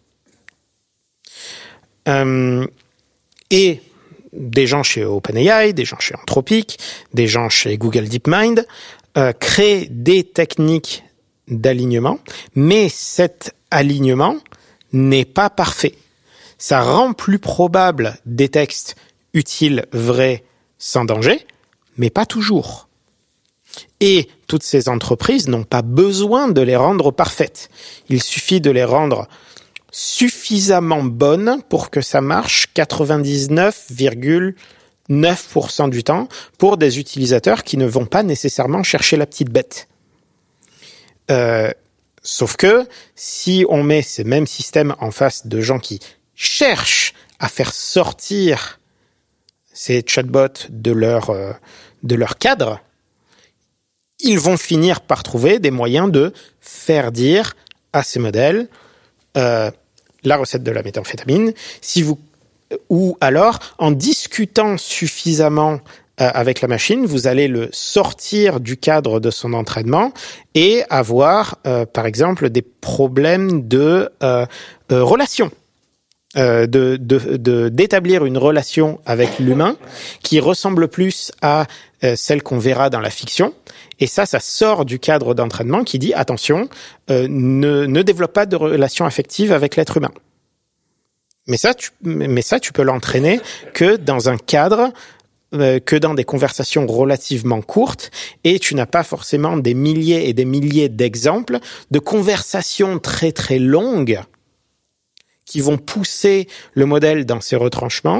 Euh, et des gens chez OpenAI, des gens chez Anthropic, des gens chez Google DeepMind euh, créent des techniques d'alignement, mais cet alignement n'est pas parfait. Ça rend plus probable des textes utiles, vrais, sans danger, mais pas toujours. Et toutes ces entreprises n'ont pas besoin de les rendre parfaites. Il suffit de les rendre suffisamment bonnes pour que ça marche quatre-vingt-dix-neuf virgule neuf pour cent du temps pour des utilisateurs qui ne vont pas nécessairement chercher la petite bête. Euh, sauf que si on met ces mêmes systèmes en face de gens qui cherchent à faire sortir ces chatbots de leur, euh, de leur cadre, ils vont finir par trouver des moyens de faire dire à ces modèles euh, la recette de la méthamphétamine, si vous, ou alors en discutant suffisamment euh, avec la machine, vous allez le sortir du cadre de son entraînement et avoir, euh, par exemple, des problèmes de euh, euh, relation. Euh, de, de, de, d'établir une relation avec l'humain qui ressemble plus à euh, celle qu'on verra dans la fiction. Et ça, ça sort du cadre d'entraînement qui dit, attention, euh, ne, ne développe pas de relation affective avec l'être humain. Mais ça, tu, mais ça, tu peux l'entraîner que dans un cadre, euh, que dans des conversations relativement courtes, et tu n'as pas forcément des milliers et des milliers d'exemples de conversations très très longues qui vont pousser le modèle dans ses retranchements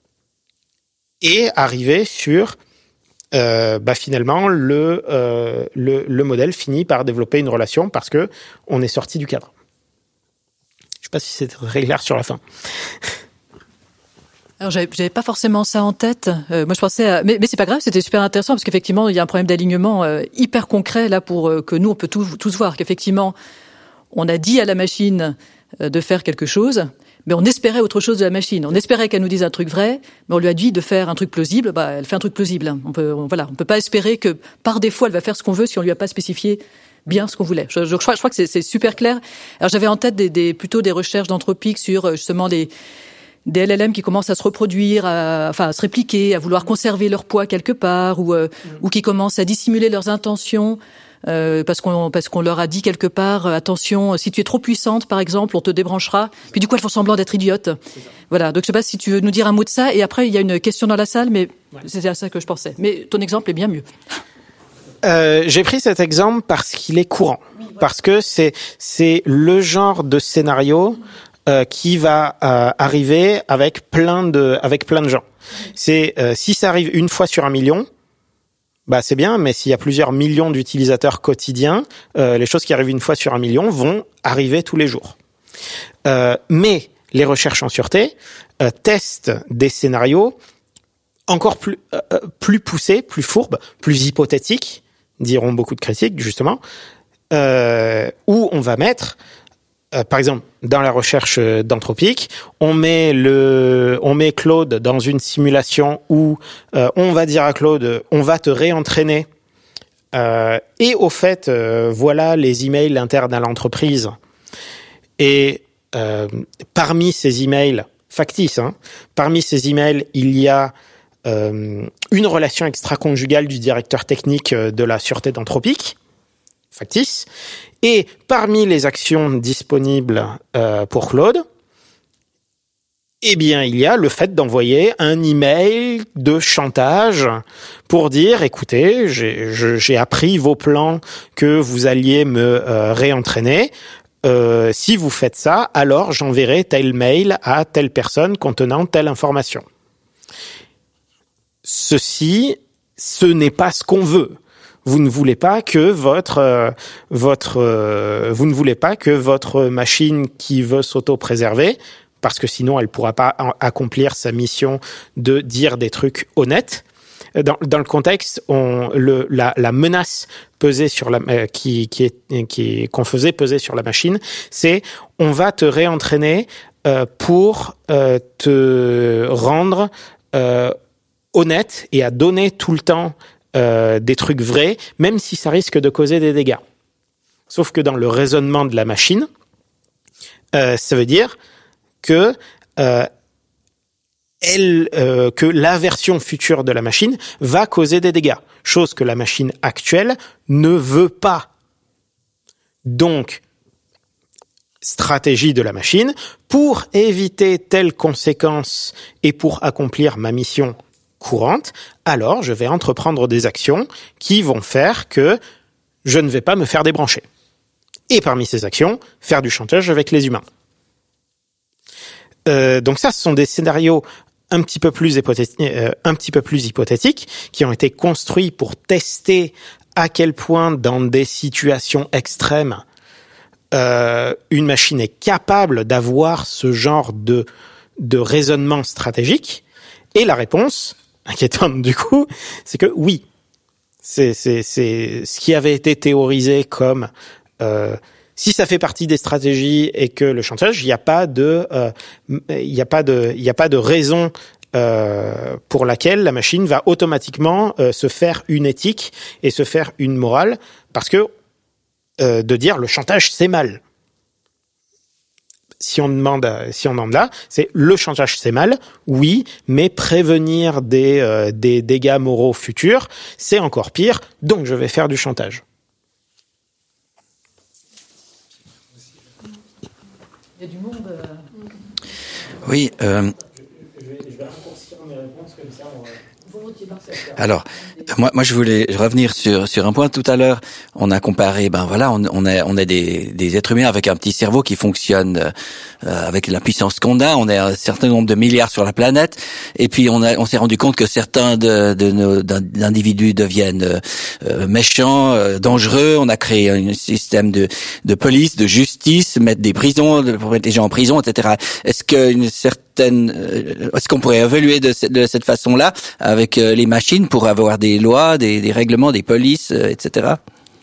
et arriver sur, euh, bah finalement, le, euh, le, le modèle finit par développer une relation parce que on est sorti du cadre. Je sais pas si c'est très clair sur la fin. Alors j'avais, j'avais pas forcément ça en tête. Euh, moi je pensais, à... mais mais c'est pas grave, c'était super intéressant parce qu'effectivement il y a un problème d'alignement euh, hyper concret là pour euh, que nous on peut tous tous voir qu'effectivement on a dit à la machine de faire quelque chose, mais on espérait autre chose de la machine. On espérait qu'elle nous dise un truc vrai, mais on lui a dit de faire un truc plausible. Bah, elle fait un truc plausible. On peut, on, voilà, on peut pas espérer que par défaut elle va faire ce qu'on veut si on lui a pas spécifié bien ce qu'on voulait. Je, je, je, crois, je crois que c'est, c'est super clair. Alors j'avais en tête des, des plutôt des recherches d'Anthropic sur justement des des L L M qui commencent à se reproduire, à, enfin à se répliquer, à vouloir conserver leur poids quelque part, ou euh, mmh. ou qui commencent à dissimuler leurs intentions. Euh, parce qu'on parce qu'on leur a dit quelque part, euh, attention, si tu es trop puissante, par exemple, on te débranchera. Puis du coup, elles font semblant d'être idiotes. Voilà. Donc je sais pas si tu veux nous dire un mot de ça. Et après, il y a une question dans la salle, mais ouais. C'était à ça que je pensais. Mais ton exemple est bien mieux. Euh, j'ai pris cet exemple parce qu'il est courant, oui, voilà. Parce que c'est c'est le genre de scénario euh, qui va euh, arriver avec plein de avec plein de gens. C'est euh, si ça arrive une fois sur un million. Bah c'est bien, mais s'il y a plusieurs millions d'utilisateurs quotidiens, euh, les choses qui arrivent une fois sur un million vont arriver tous les jours. Euh, mais les recherches en sûreté euh, testent des scénarios encore plus euh, plus poussés, plus fourbes, plus hypothétiques, diront beaucoup de critiques justement, euh, où on va mettre Euh, par exemple, dans la recherche d'Anthropic, on met le, on met Claude dans une simulation où euh, on va dire à Claude, on va te réentraîner. Euh, et au fait, euh, voilà les emails internes à l'entreprise. Et euh, parmi ces emails factices, hein, parmi ces emails, il y a euh, une relation extra-conjugale du directeur technique de la sûreté d'Anthropic, factice. Et parmi les actions disponibles euh, pour Claude, eh bien, il y a le fait d'envoyer un email de chantage pour dire, écoutez, j'ai, je, j'ai appris vos plans que vous alliez me euh, réentraîner. Euh, si vous faites ça, alors j'enverrai tel mail à telle personne contenant telle information. Ceci, ce n'est pas ce qu'on veut. vous ne voulez pas que votre euh, votre euh, vous ne voulez pas que votre machine qui veut s'auto-préserver, parce que sinon elle pourra pas accomplir sa mission de dire des trucs honnêtes. Dans, dans le contexte, on, le, la, la menace pesée sur la, euh, qui, qui est, qui est, qu'on faisait peser sur la machine, c'est on va te réentraîner euh, pour euh, te rendre euh, honnête et à donner tout le temps euh, des trucs vrais, même si ça risque de causer des dégâts. Sauf que dans le raisonnement de la machine, euh, ça veut dire que euh, Elle, euh, que la version future de la machine va causer des dégâts, chose que la machine actuelle ne veut pas. Donc, stratégie de la machine, pour éviter telle conséquence et pour accomplir ma mission courante, alors je vais entreprendre des actions qui vont faire que je ne vais pas me faire débrancher. Et parmi ces actions, faire du chantage avec les humains. Euh, donc ça, ce sont des scénarios un petit peu plus hypothétiques, euh, un petit peu plus hypothétiques, qui ont été construits pour tester à quel point, dans des situations extrêmes, euh, une machine est capable d'avoir ce genre de de raisonnement stratégique. Et la réponse, inquiétante du coup, c'est que oui, c'est c'est c'est ce qui avait été théorisé comme euh, si ça fait partie des stratégies et que le chantage, il n'y a pas de, euh, il n'y a pas de, il n'y a pas de raison euh, pour laquelle la machine va automatiquement euh, se faire une éthique et se faire une morale, parce que euh, de dire le chantage c'est mal. Si on demande, si on demande là, c'est le chantage c'est mal, oui, mais prévenir des euh, des dégâts moraux futurs, c'est encore pire. Donc je vais faire du chantage. Il y a du monde. Euh... Oui. Euh... Je vais, je vais raccourcir mes réponses comme ça. On va... Alors, moi, moi, je voulais revenir sur sur un point tout à l'heure. On a comparé, ben voilà, on, on est on est des des êtres humains avec un petit cerveau qui fonctionne euh, avec la puissance qu'on a. On est un certain nombre de milliards sur la planète, et puis on a on s'est rendu compte que certains de de nos d'individus deviennent euh, méchants, euh, dangereux. On a créé un système de de police, de justice, mettre des prisons pour mettre les gens en prison, et cetera. Est-ce qu'une certaine est-ce qu'on pourrait évoluer de cette, de cette façon-là avec euh, les machines pour avoir des lois, des, des règlements, des polices, euh, et cetera.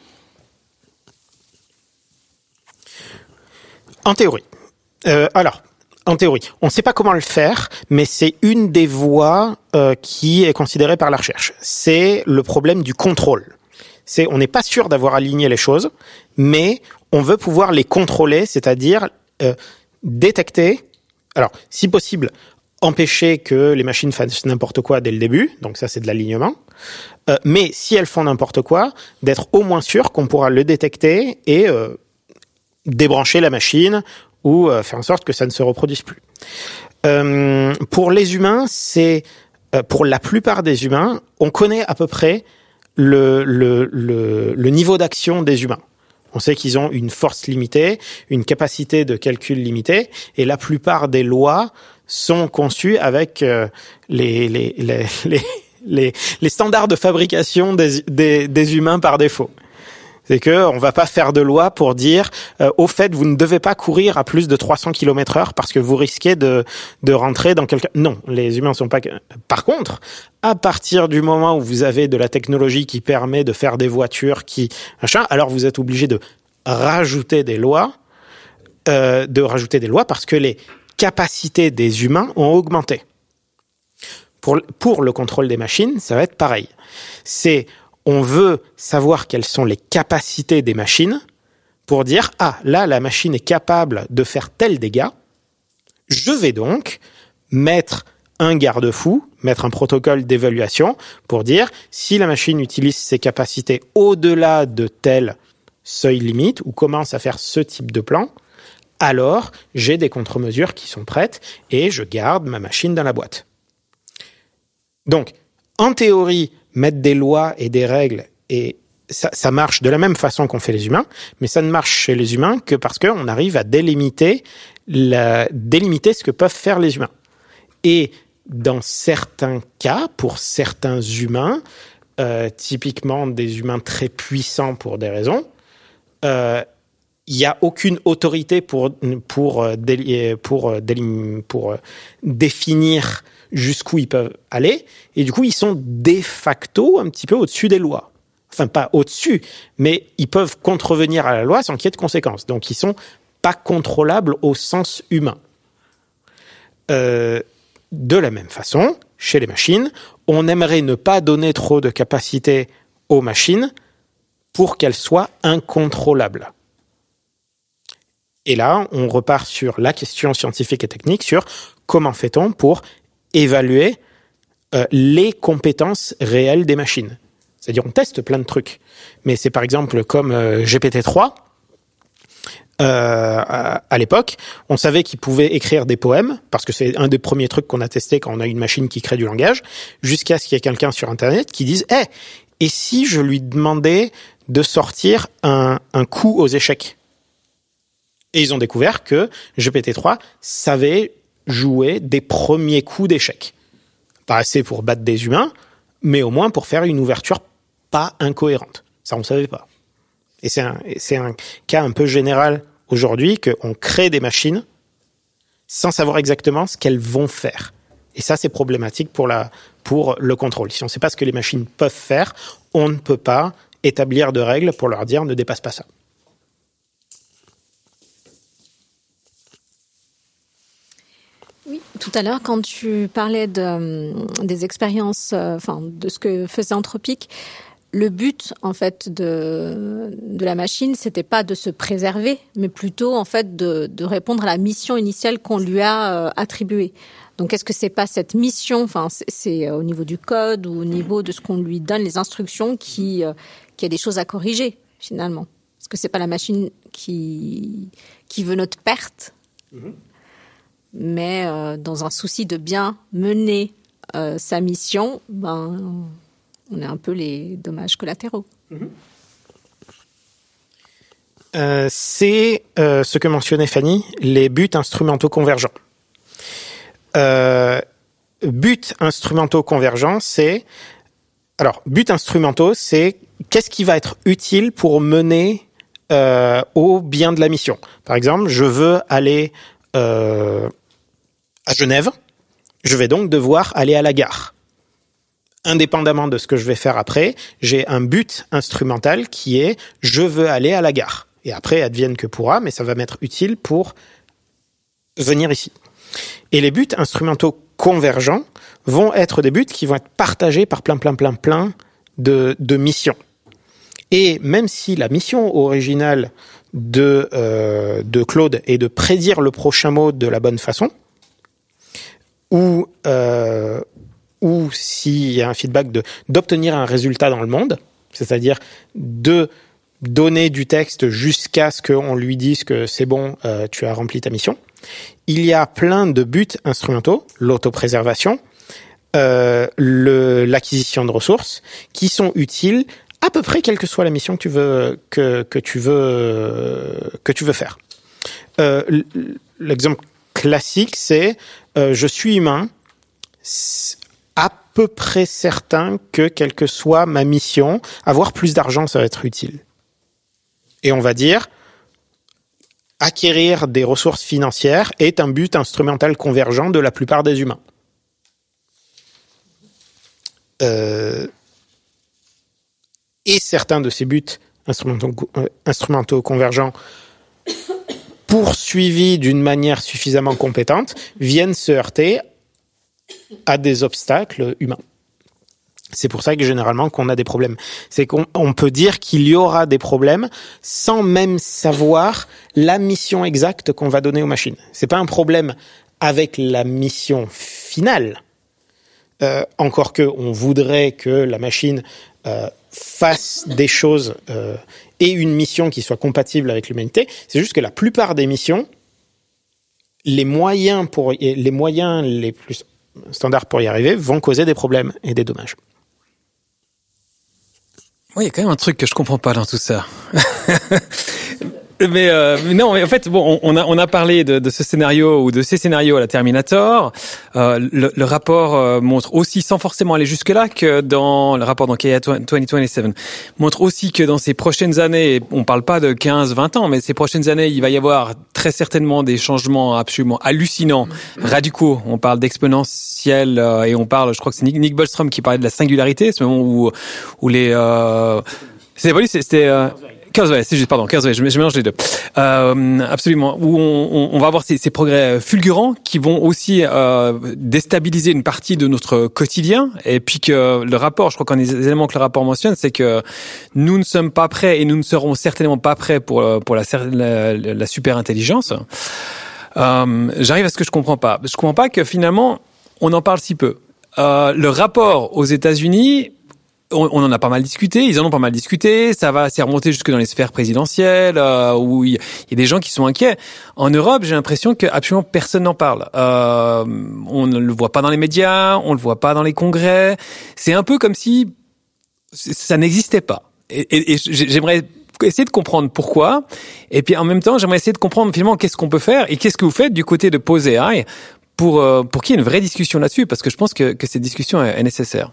En théorie. Euh, alors, en théorie, on ne sait pas comment le faire, mais c'est une des voies euh, qui est considérée par la recherche. C'est le problème du contrôle. C'est, on n'est pas sûr d'avoir aligné les choses, mais on veut pouvoir les contrôler, c'est-à-dire euh, détecter. Alors, si possible, empêcher que les machines fassent n'importe quoi dès le début, donc ça c'est de l'alignement, euh, mais si elles font n'importe quoi, d'être au moins sûr qu'on pourra le détecter et euh, débrancher la machine ou euh, faire en sorte que ça ne se reproduise plus. Euh, pour les humains, c'est euh, pour la plupart des humains, on connaît à peu près le, le, le, le niveau d'action des humains. On sait qu'ils ont une force limitée, une capacité de calcul limitée, et la plupart des lois sont conçues avec euh, les, les, les, les, les, les standards de fabrication des, des, des humains par défaut. C'est que on va pas faire de loi pour dire euh, au fait vous ne devez pas courir à plus de trois cents kilomètres heure parce que vous risquez de de rentrer dans quelque... Non, les humains sont pas... Par contre, à partir du moment où vous avez de la technologie qui permet de faire des voitures qui... machin, alors vous êtes obligé de rajouter des lois, euh, de rajouter des lois parce que les capacités des humains ont augmenté. Pour, pour le contrôle des machines, ça va être pareil. C'est... On veut savoir quelles sont les capacités des machines pour dire « Ah, là, la machine est capable de faire tel dégât. Je vais donc mettre un garde-fou, mettre un protocole d'évaluation pour dire si la machine utilise ses capacités au-delà de tel seuil limite ou commence à faire ce type de plan, alors j'ai des contre-mesures qui sont prêtes et je garde ma machine dans la boîte. » Donc, en théorie, mettre des lois et des règles, et ça, ça marche de la même façon qu'on fait les humains, mais ça ne marche chez les humains que parce qu'on arrive à délimiter, la, délimiter ce que peuvent faire les humains. Et dans certains cas, pour certains humains, euh, typiquement des humains très puissants pour des raisons, euh, il n'y a aucune autorité pour pour déli- pour déli- pour définir jusqu'où ils peuvent aller, et du coup ils sont de facto un petit peu au-dessus des lois. Enfin, pas au-dessus, mais ils peuvent contrevenir à la loi sans qu'il y ait de conséquences. Donc ils sont pas contrôlables au sens humain. Euh, de la même façon, chez les machines, on aimerait ne pas donner trop de capacité aux machines pour qu'elles soient incontrôlables. Et là, on repart sur la question scientifique et technique sur comment fait-on pour évaluer euh, les compétences réelles des machines. C'est-à-dire, on teste plein de trucs. Mais c'est par exemple comme euh, G P T trois. Euh, à, à l'époque, on savait qu'il pouvait écrire des poèmes, parce que c'est un des premiers trucs qu'on a testé quand on a une machine qui crée du langage, jusqu'à ce qu'il y ait quelqu'un sur Internet qui dise « Eh, et si je lui demandais de sortir un, un coup aux échecs ?» Et ils ont découvert que G P T trois savait jouer des premiers coups d'échecs. Pas assez pour battre des humains, mais au moins pour faire une ouverture pas incohérente. Ça, on ne savait pas. Et c'est un, c'est un cas un peu général aujourd'hui qu'on crée des machines sans savoir exactement ce qu'elles vont faire. Et ça, c'est problématique pour, la, pour le contrôle. Si on ne sait pas ce que les machines peuvent faire, on ne peut pas établir de règles pour leur dire « ne dépasse pas ça ». Oui, tout à l'heure, quand tu parlais de, des expériences, euh, enfin, de ce que faisait Anthropic, le but, en fait, de, de la machine, c'était pas de se préserver, mais plutôt, en fait, de, de répondre à la mission initiale qu'on lui a euh, attribuée. Donc, est-ce que c'est pas cette mission, enfin, c'est, c'est au niveau du code ou au niveau de ce qu'on lui donne, les instructions, qui, euh, qui a des choses à corriger, finalement? Est-ce que c'est pas la machine qui, qui veut notre perte? Mm-hmm. Mais euh, dans un souci de bien mener euh, sa mission, ben, on est un peu les dommages collatéraux. Mmh. Euh, c'est euh, ce que mentionnait Fanny, les buts instrumentaux convergents. Euh, buts instrumentaux convergents, c'est... Alors, buts instrumentaux, c'est qu'est-ce qui va être utile pour mener euh, au bien de la mission. Par exemple, je veux aller... Euh, à Genève, je vais donc devoir aller à la gare. Indépendamment de ce que je vais faire après, j'ai un but instrumental qui est « je veux aller à la gare ». Et après, advienne que pourra, mais ça va m'être utile pour venir ici. Et les buts instrumentaux convergents vont être des buts qui vont être partagés par plein, plein, plein, plein de, de missions. Et même si la mission originale de, euh, de Claude est de prédire le prochain mot de la bonne façon, ou euh, ou s'il y a un feedback de d'obtenir un résultat dans le monde, c'est-à-dire de donner du texte jusqu'à ce qu'on lui dise que c'est bon, euh, tu as rempli ta mission. Il y a plein de buts instrumentaux, l'autopréservation, euh, le, l'acquisition de ressources, qui sont utiles à peu près quelle que soit la mission que tu veux que que tu veux que tu veux faire. Euh, l'exemple classique, c'est euh, je suis humain, à peu près certain que quelle que soit ma mission, avoir plus d'argent, ça va être utile. Et on va dire, acquérir des ressources financières est un but instrumental convergent de la plupart des humains. Euh, et certains de ces buts instrumentaux, euh, instrumentaux convergents poursuivis d'une manière suffisamment compétente, viennent se heurter à des obstacles humains. C'est pour ça que généralement qu'on a des problèmes. C'est qu'on on peut dire qu'il y aura des problèmes sans même savoir la mission exacte qu'on va donner aux machines. C'est pas un problème avec la mission finale. Euh, encore que on voudrait que la machine euh, fasse des choses euh, et une mission qui soit compatible avec l'humanité. C'est juste que la plupart des missions, les moyens pour les moyens les plus standards pour y arriver vont causer des problèmes et des dommages. Oui, il y a quand même un truc que je comprends pas dans tout ça. Mais, euh, mais non, mais en fait, bon, on a on a parlé de, de ce scénario ou de ces scénarios à la Terminator. Euh, le, le rapport euh, montre aussi, sans forcément aller jusque là, que dans le rapport dans K I A vingt vingt-sept montre aussi que dans ces prochaines années, on parle pas de quinze vingt ans, mais ces prochaines années, il va y avoir très certainement des changements absolument hallucinants, radicaux. On parle d'exponentiel euh, et on parle, je crois que c'est Nick, Nick Bostrom qui parlait de la singularité, ce moment où où les euh, c'était pas lui, c'était euh, Kurzweil, c'est juste, pardon, Kurzweil, je, je mélange les deux. Euh, absolument, où on, on va avoir ces, ces progrès fulgurants qui vont aussi euh, déstabiliser une partie de notre quotidien. Et puis que le rapport, je crois qu'un des éléments que le rapport mentionne, c'est que nous ne sommes pas prêts et nous ne serons certainement pas prêts pour pour la, la, la super intelligence. Euh, j'arrive à ce que je comprends pas. Je comprends pas que finalement on en parle si peu. Euh, le rapport aux États-Unis, on, on en a pas mal discuté, ils en ont pas mal discuté, ça va, c'est remonté jusque dans les sphères présidentielles, euh, où il y, y a des gens qui sont inquiets. En Europe, j'ai l'impression que absolument personne n'en parle. Euh, on ne le voit pas dans les médias, on le voit pas dans les congrès. C'est un peu comme si ça n'existait pas. Et, et, et j'aimerais essayer de comprendre pourquoi. Et puis en même temps, j'aimerais essayer de comprendre finalement qu'est-ce qu'on peut faire et qu'est-ce que vous faites du côté de Pose A I pour euh, pour qu'il y ait une vraie discussion là-dessus, parce que je pense que que cette discussion est, est nécessaire.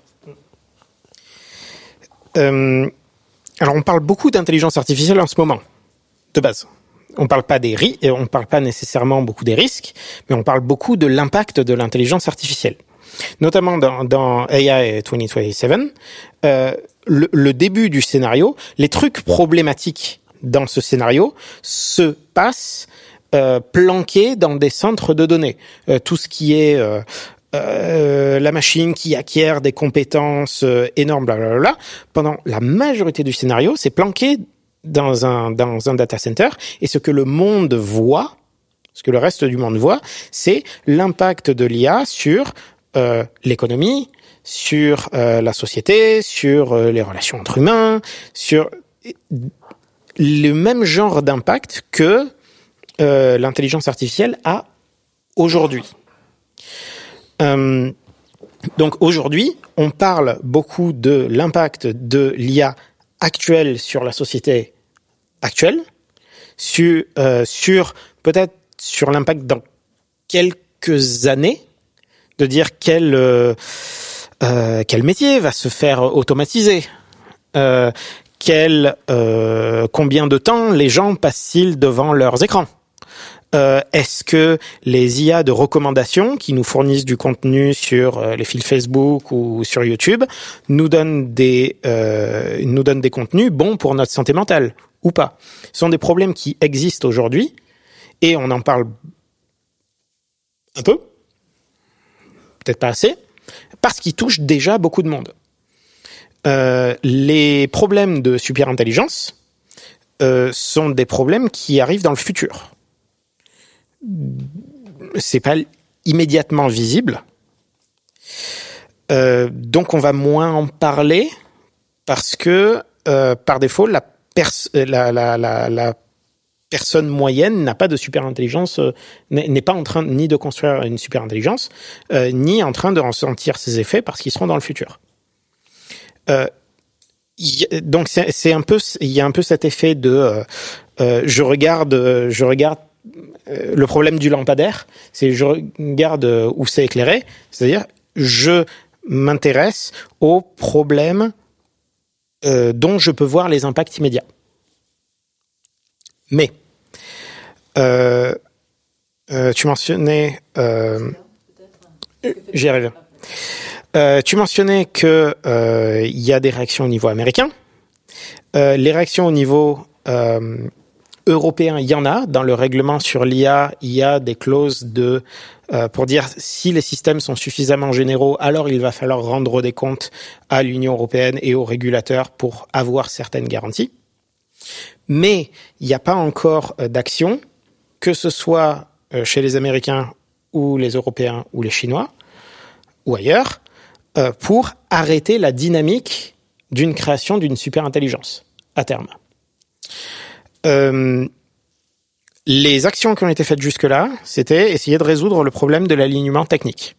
Euh, alors on parle beaucoup d'intelligence artificielle en ce moment, de base. On parle pas des ri- on parle pas nécessairement beaucoup des risques, mais on parle beaucoup de l'impact de l'intelligence artificielle. Notamment dans, dans A I vingt vingt-sept, euh, le, le début du scénario, les trucs problématiques dans ce scénario se passent euh, planqués dans des centres de données. Euh, tout ce qui est euh, Euh, la machine qui acquiert des compétences euh, énormes, blablabla. Pendant la majorité du scénario, c'est planqué dans un dans un data center, et ce que le monde voit, ce que le reste du monde voit, c'est l'impact de l'I A sur euh, l'économie, sur euh, la société, sur euh, les relations entre humains, sur le même genre d'impact que euh, l'intelligence artificielle a aujourd'hui. Euh, donc aujourd'hui, on parle beaucoup de l'impact de l'I A actuelle sur la société actuelle, sur, euh, sur peut-être sur l'impact dans quelques années, de dire quel euh, euh, quel métier va se faire automatiser, euh, quel euh, combien de temps les gens passent-ils devant leurs écrans. Euh, est-ce que les I A de recommandation qui nous fournissent du contenu sur euh, les fils Facebook ou sur YouTube nous donnent des euh, nous donnent des contenus bons pour notre santé mentale ou pas? Ce sont des problèmes qui existent aujourd'hui et on en parle un peu, peut-être pas assez, parce qu'ils touchent déjà beaucoup de monde. Euh, les problèmes de superintelligence euh, sont des problèmes qui arrivent dans le futur. C'est pas immédiatement visible, euh, donc on va moins en parler parce que euh, par défaut la, pers- la, la, la, la personne moyenne n'a pas de super intelligence, euh, n'est, n'est pas en train ni de construire une super intelligence, euh, ni en train de ressentir ses effets parce qu'ils seront dans le futur. Euh, y, donc c'est, c'est un peu, il y a un peu cet effet de euh, euh, je regarde, je regarde. Le problème du lampadaire, c'est je regarde où c'est éclairé, c'est-à-dire je m'intéresse aux problèmes euh, dont je peux voir les impacts immédiats. Mais euh, euh, tu mentionnais, euh, j'y arrive. Euh, tu mentionnais que euh, il y a des réactions au niveau américain. Euh, les réactions au niveau euh, européen, il y en a. Dans le règlement sur l'I A, il y a des clauses de euh, pour dire si les systèmes sont suffisamment généraux, alors il va falloir rendre des comptes à l'Union européenne et aux régulateurs pour avoir certaines garanties. Mais il n'y a pas encore euh, d'action, que ce soit euh, chez les Américains ou les Européens ou les Chinois ou ailleurs, euh, pour arrêter la dynamique d'une création d'une super-intelligence à terme. Euh, les actions qui ont été faites jusque-là, c'était essayer de résoudre le problème de l'alignement technique.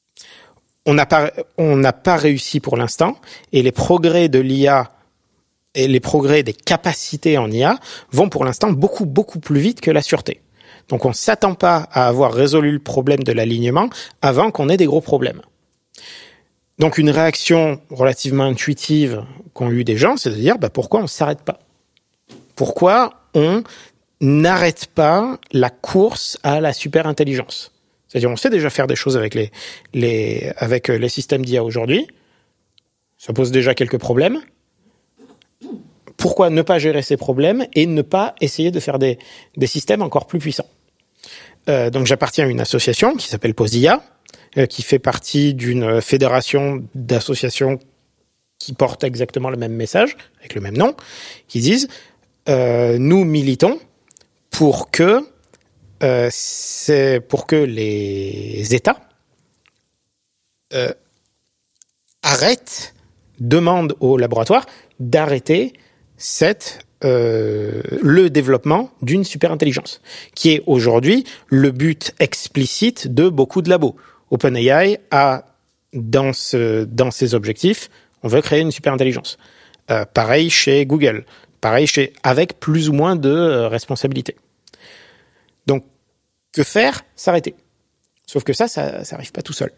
On n'a pas, on n'a pas réussi pour l'instant, et les progrès de l'I A et les progrès des capacités en I A vont pour l'instant beaucoup, beaucoup plus vite que la sûreté. Donc on ne s'attend pas à avoir résolu le problème de l'alignement avant qu'on ait des gros problèmes. Donc une réaction relativement intuitive qu'ont eu des gens, c'est de dire bah, pourquoi on ne s'arrête pas ? Pourquoi on n'arrête pas la course à la super-intelligence ? C'est-à-dire on sait déjà faire des choses avec les, les, avec les systèmes d'I A aujourd'hui. Ça pose déjà quelques problèmes. Pourquoi ne pas gérer ces problèmes et ne pas essayer de faire des, des systèmes encore plus puissants ? euh, Donc j'appartiens à une association qui s'appelle POSIA, euh, qui fait partie d'une fédération d'associations qui portent exactement le même message, avec le même nom, qui disent euh, « Nous militons pour que, euh, c'est pour que les États euh, arrêtent, demandent aux laboratoires d'arrêter cette, euh, le développement d'une superintelligence, qui est aujourd'hui le but explicite de beaucoup de labos. OpenAI a, dans, ce, dans ses objectifs, on veut créer une superintelligence. Euh, pareil chez Google, pareil chez, avec plus ou moins de euh, responsabilité. Donc, que faire ? S'arrêter. Sauf que ça, ça n'arrive pas tout seul.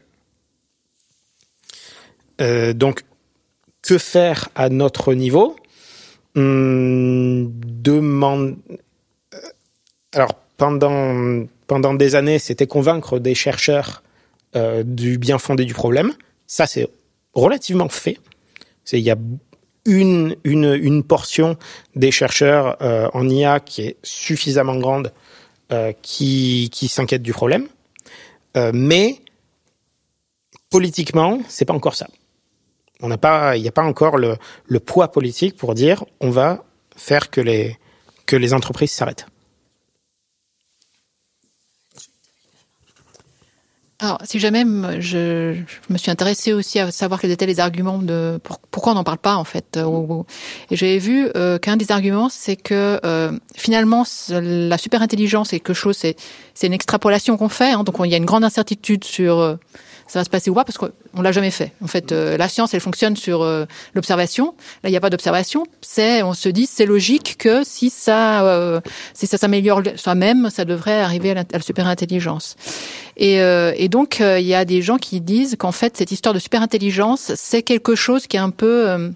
Euh, donc, que faire à notre niveau ? Hum, demande. Alors pendant pendant des années, c'était convaincre des chercheurs euh, du bien fondé du problème. Ça, c'est relativement fait. C'est il y a une une une portion des chercheurs euh, en I A qui est suffisamment grande euh, qui qui s'inquiète du problème. Euh, mais politiquement, c'est pas encore ça. On n'a pas, il n'y a pas encore le, le poids politique pour dire on va faire que les, que les entreprises s'arrêtent. Alors, si jamais je, je me suis intéressée aussi à savoir quels étaient les arguments de pour, pourquoi on n'en parle pas en fait. Et j'avais vu euh, qu'un des arguments, c'est que euh, finalement la superintelligence est quelque chose, c'est c'est une extrapolation qu'on fait. Hein, donc il y a une grande incertitude sur euh, ça va se passer ou pas parce qu'on l'a jamais fait. En fait, euh, la science, elle fonctionne sur euh, l'observation. Là, il n'y a pas d'observation. C'est, on se dit, c'est logique que si ça, euh, si ça s'améliore soi-même, ça devrait arriver à la, à la superintelligence. Et, euh, et donc, euh, il y a des gens qui disent qu'en fait, cette histoire de superintelligence, c'est quelque chose qui est un peu euh,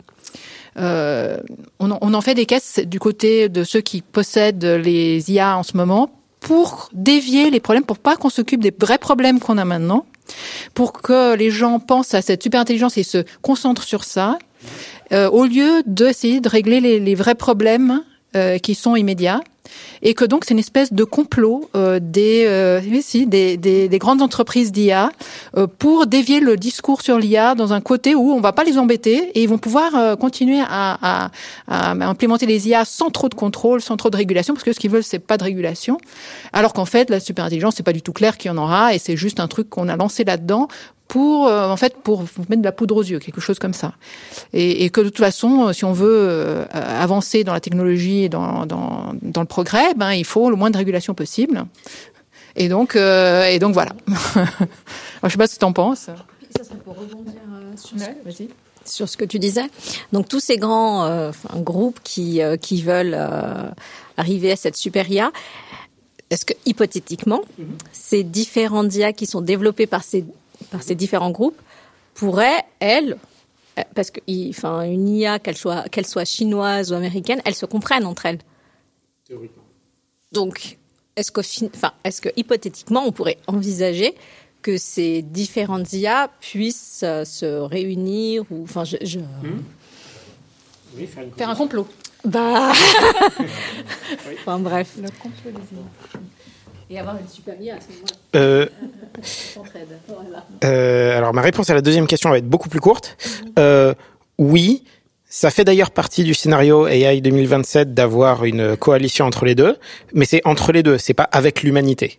euh, on, on en fait des caisses du côté de ceux qui possèdent les I A en ce moment pour dévier les problèmes, pour pas qu'on s'occupe des vrais problèmes qu'on a maintenant, pour que les gens pensent à cette superintelligence et se concentrent sur ça, euh, au lieu d'essayer de régler les, les vrais problèmes euh, qui sont immédiats. Et que donc c'est une espèce de complot euh, des, euh, oui, si, des, des, des grandes entreprises d'I A euh, pour dévier le discours sur l'I A dans un côté où on va pas les embêter et ils vont pouvoir euh, continuer à, à, à implémenter les I A sans trop de contrôle, sans trop de régulation, parce que ce qu'ils veulent c'est pas de régulation. Alors qu'en fait la superintelligence c'est pas du tout clair qu'il y en aura et c'est juste un truc qu'on a lancé là-dedans pour euh, en fait pour vous mettre de la poudre aux yeux, quelque chose comme ça. Et, et que de toute façon, si on veut euh, avancer dans la technologie et dans, dans, dans le progrès, ben il faut le moins de régulation possible. Et donc euh, et donc voilà. Alors, je sais pas ce que tu en penses. Ça serait pour rebondir euh, sur, ouais, ce, vas-y. sur ce que tu disais. Donc tous ces grands euh, enfin, groupes qui euh, qui veulent euh, arriver à cette super I A. Est-ce que hypothétiquement, mm-hmm. ces différents I A qui sont développés par ces par ces différents groupes, pourraient, elles, parce que, enfin, une I A, qu'elle soit, qu'elle soit chinoise ou américaine, elles se comprennent entre elles. Théoriquement. Donc, est-ce que, enfin, est-ce que hypothétiquement, on pourrait envisager que ces différentes I A puissent euh, se réunir ou, enfin, je, je... Mmh. Oui, faire, faire un complot. Bah. Oui. Enfin bref. Le complot des I A. Et avoir une super I A à ce moment-là. Euh, voilà. euh, alors ma réponse à la deuxième question va être beaucoup plus courte. Euh, oui, ça fait d'ailleurs partie du scénario A I deux mille vingt-sept d'avoir une coalition entre les deux, mais c'est entre les deux, c'est pas avec l'humanité.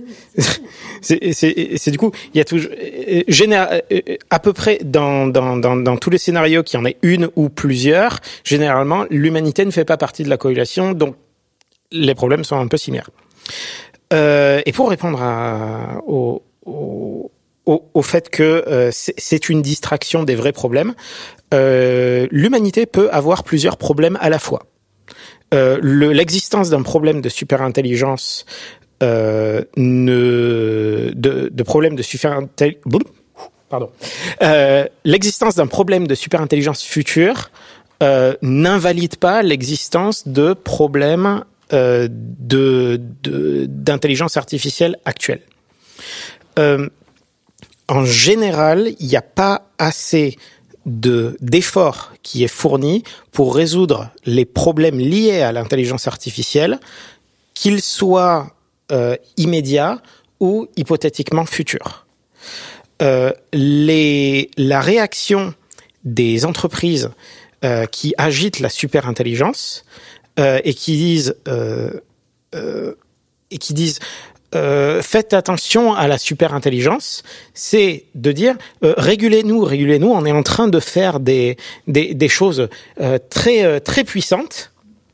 c'est, c'est, c'est du coup, il y a toujours, général, à peu près dans, dans, dans, dans tous les scénarios qu'il y en ait une ou plusieurs, généralement l'humanité ne fait pas partie de la coalition, donc les problèmes sont un peu similaires. Euh, et pour répondre à, au, au, au, au fait que euh, c'est, c'est une distraction des vrais problèmes. Euh, l'humanité peut avoir plusieurs problèmes à la fois. Euh, le, l'existence d'un problème de superintelligence, euh, ne, de, de problème de superintelligence, pardon, euh, l'existence d'un problème de superintelligence future euh, n'invalide pas l'existence de problèmes euh, de, de d'intelligence artificielle actuelle. Euh, en général, il n'y a pas assez de d'efforts qui est fourni pour résoudre les problèmes liés à l'intelligence artificielle, qu'ils soient euh, immédiats ou hypothétiquement futurs. Euh, les, la réaction des entreprises euh, qui agitent la superintelligence euh, et qui disent euh, euh, et qui disent Euh, faites attention à la superintelligence, c'est de dire euh, régulez-nous, régulez-nous. On est en train de faire des des, des choses euh, très euh, très puissantes,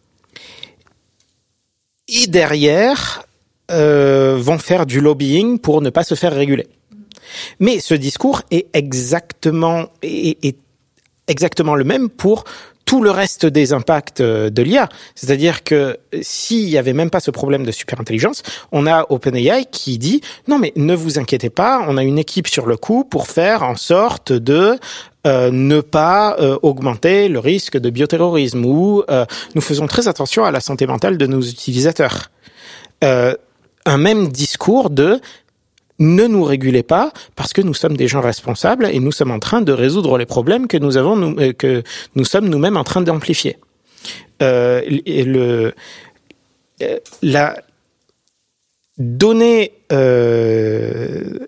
et derrière euh, vont faire du lobbying pour ne pas se faire réguler. Mais ce discours est exactement est, est exactement le même pour tout le reste des impacts de l'I A. C'est-à-dire que s'il y avait même pas ce problème de superintelligence, on a OpenAI qui dit non mais ne vous inquiétez pas, on a une équipe sur le coup pour faire en sorte de euh, ne pas euh, augmenter le risque de bioterrorisme, ou euh, nous faisons très attention à la santé mentale de nos utilisateurs. Euh, un même discours de ne nous régulez pas parce que nous sommes des gens responsables et nous sommes en train de résoudre les problèmes que nous avons, nous, euh, que nous sommes nous-mêmes en train d'amplifier. Euh, et le, euh, la donnée, euh,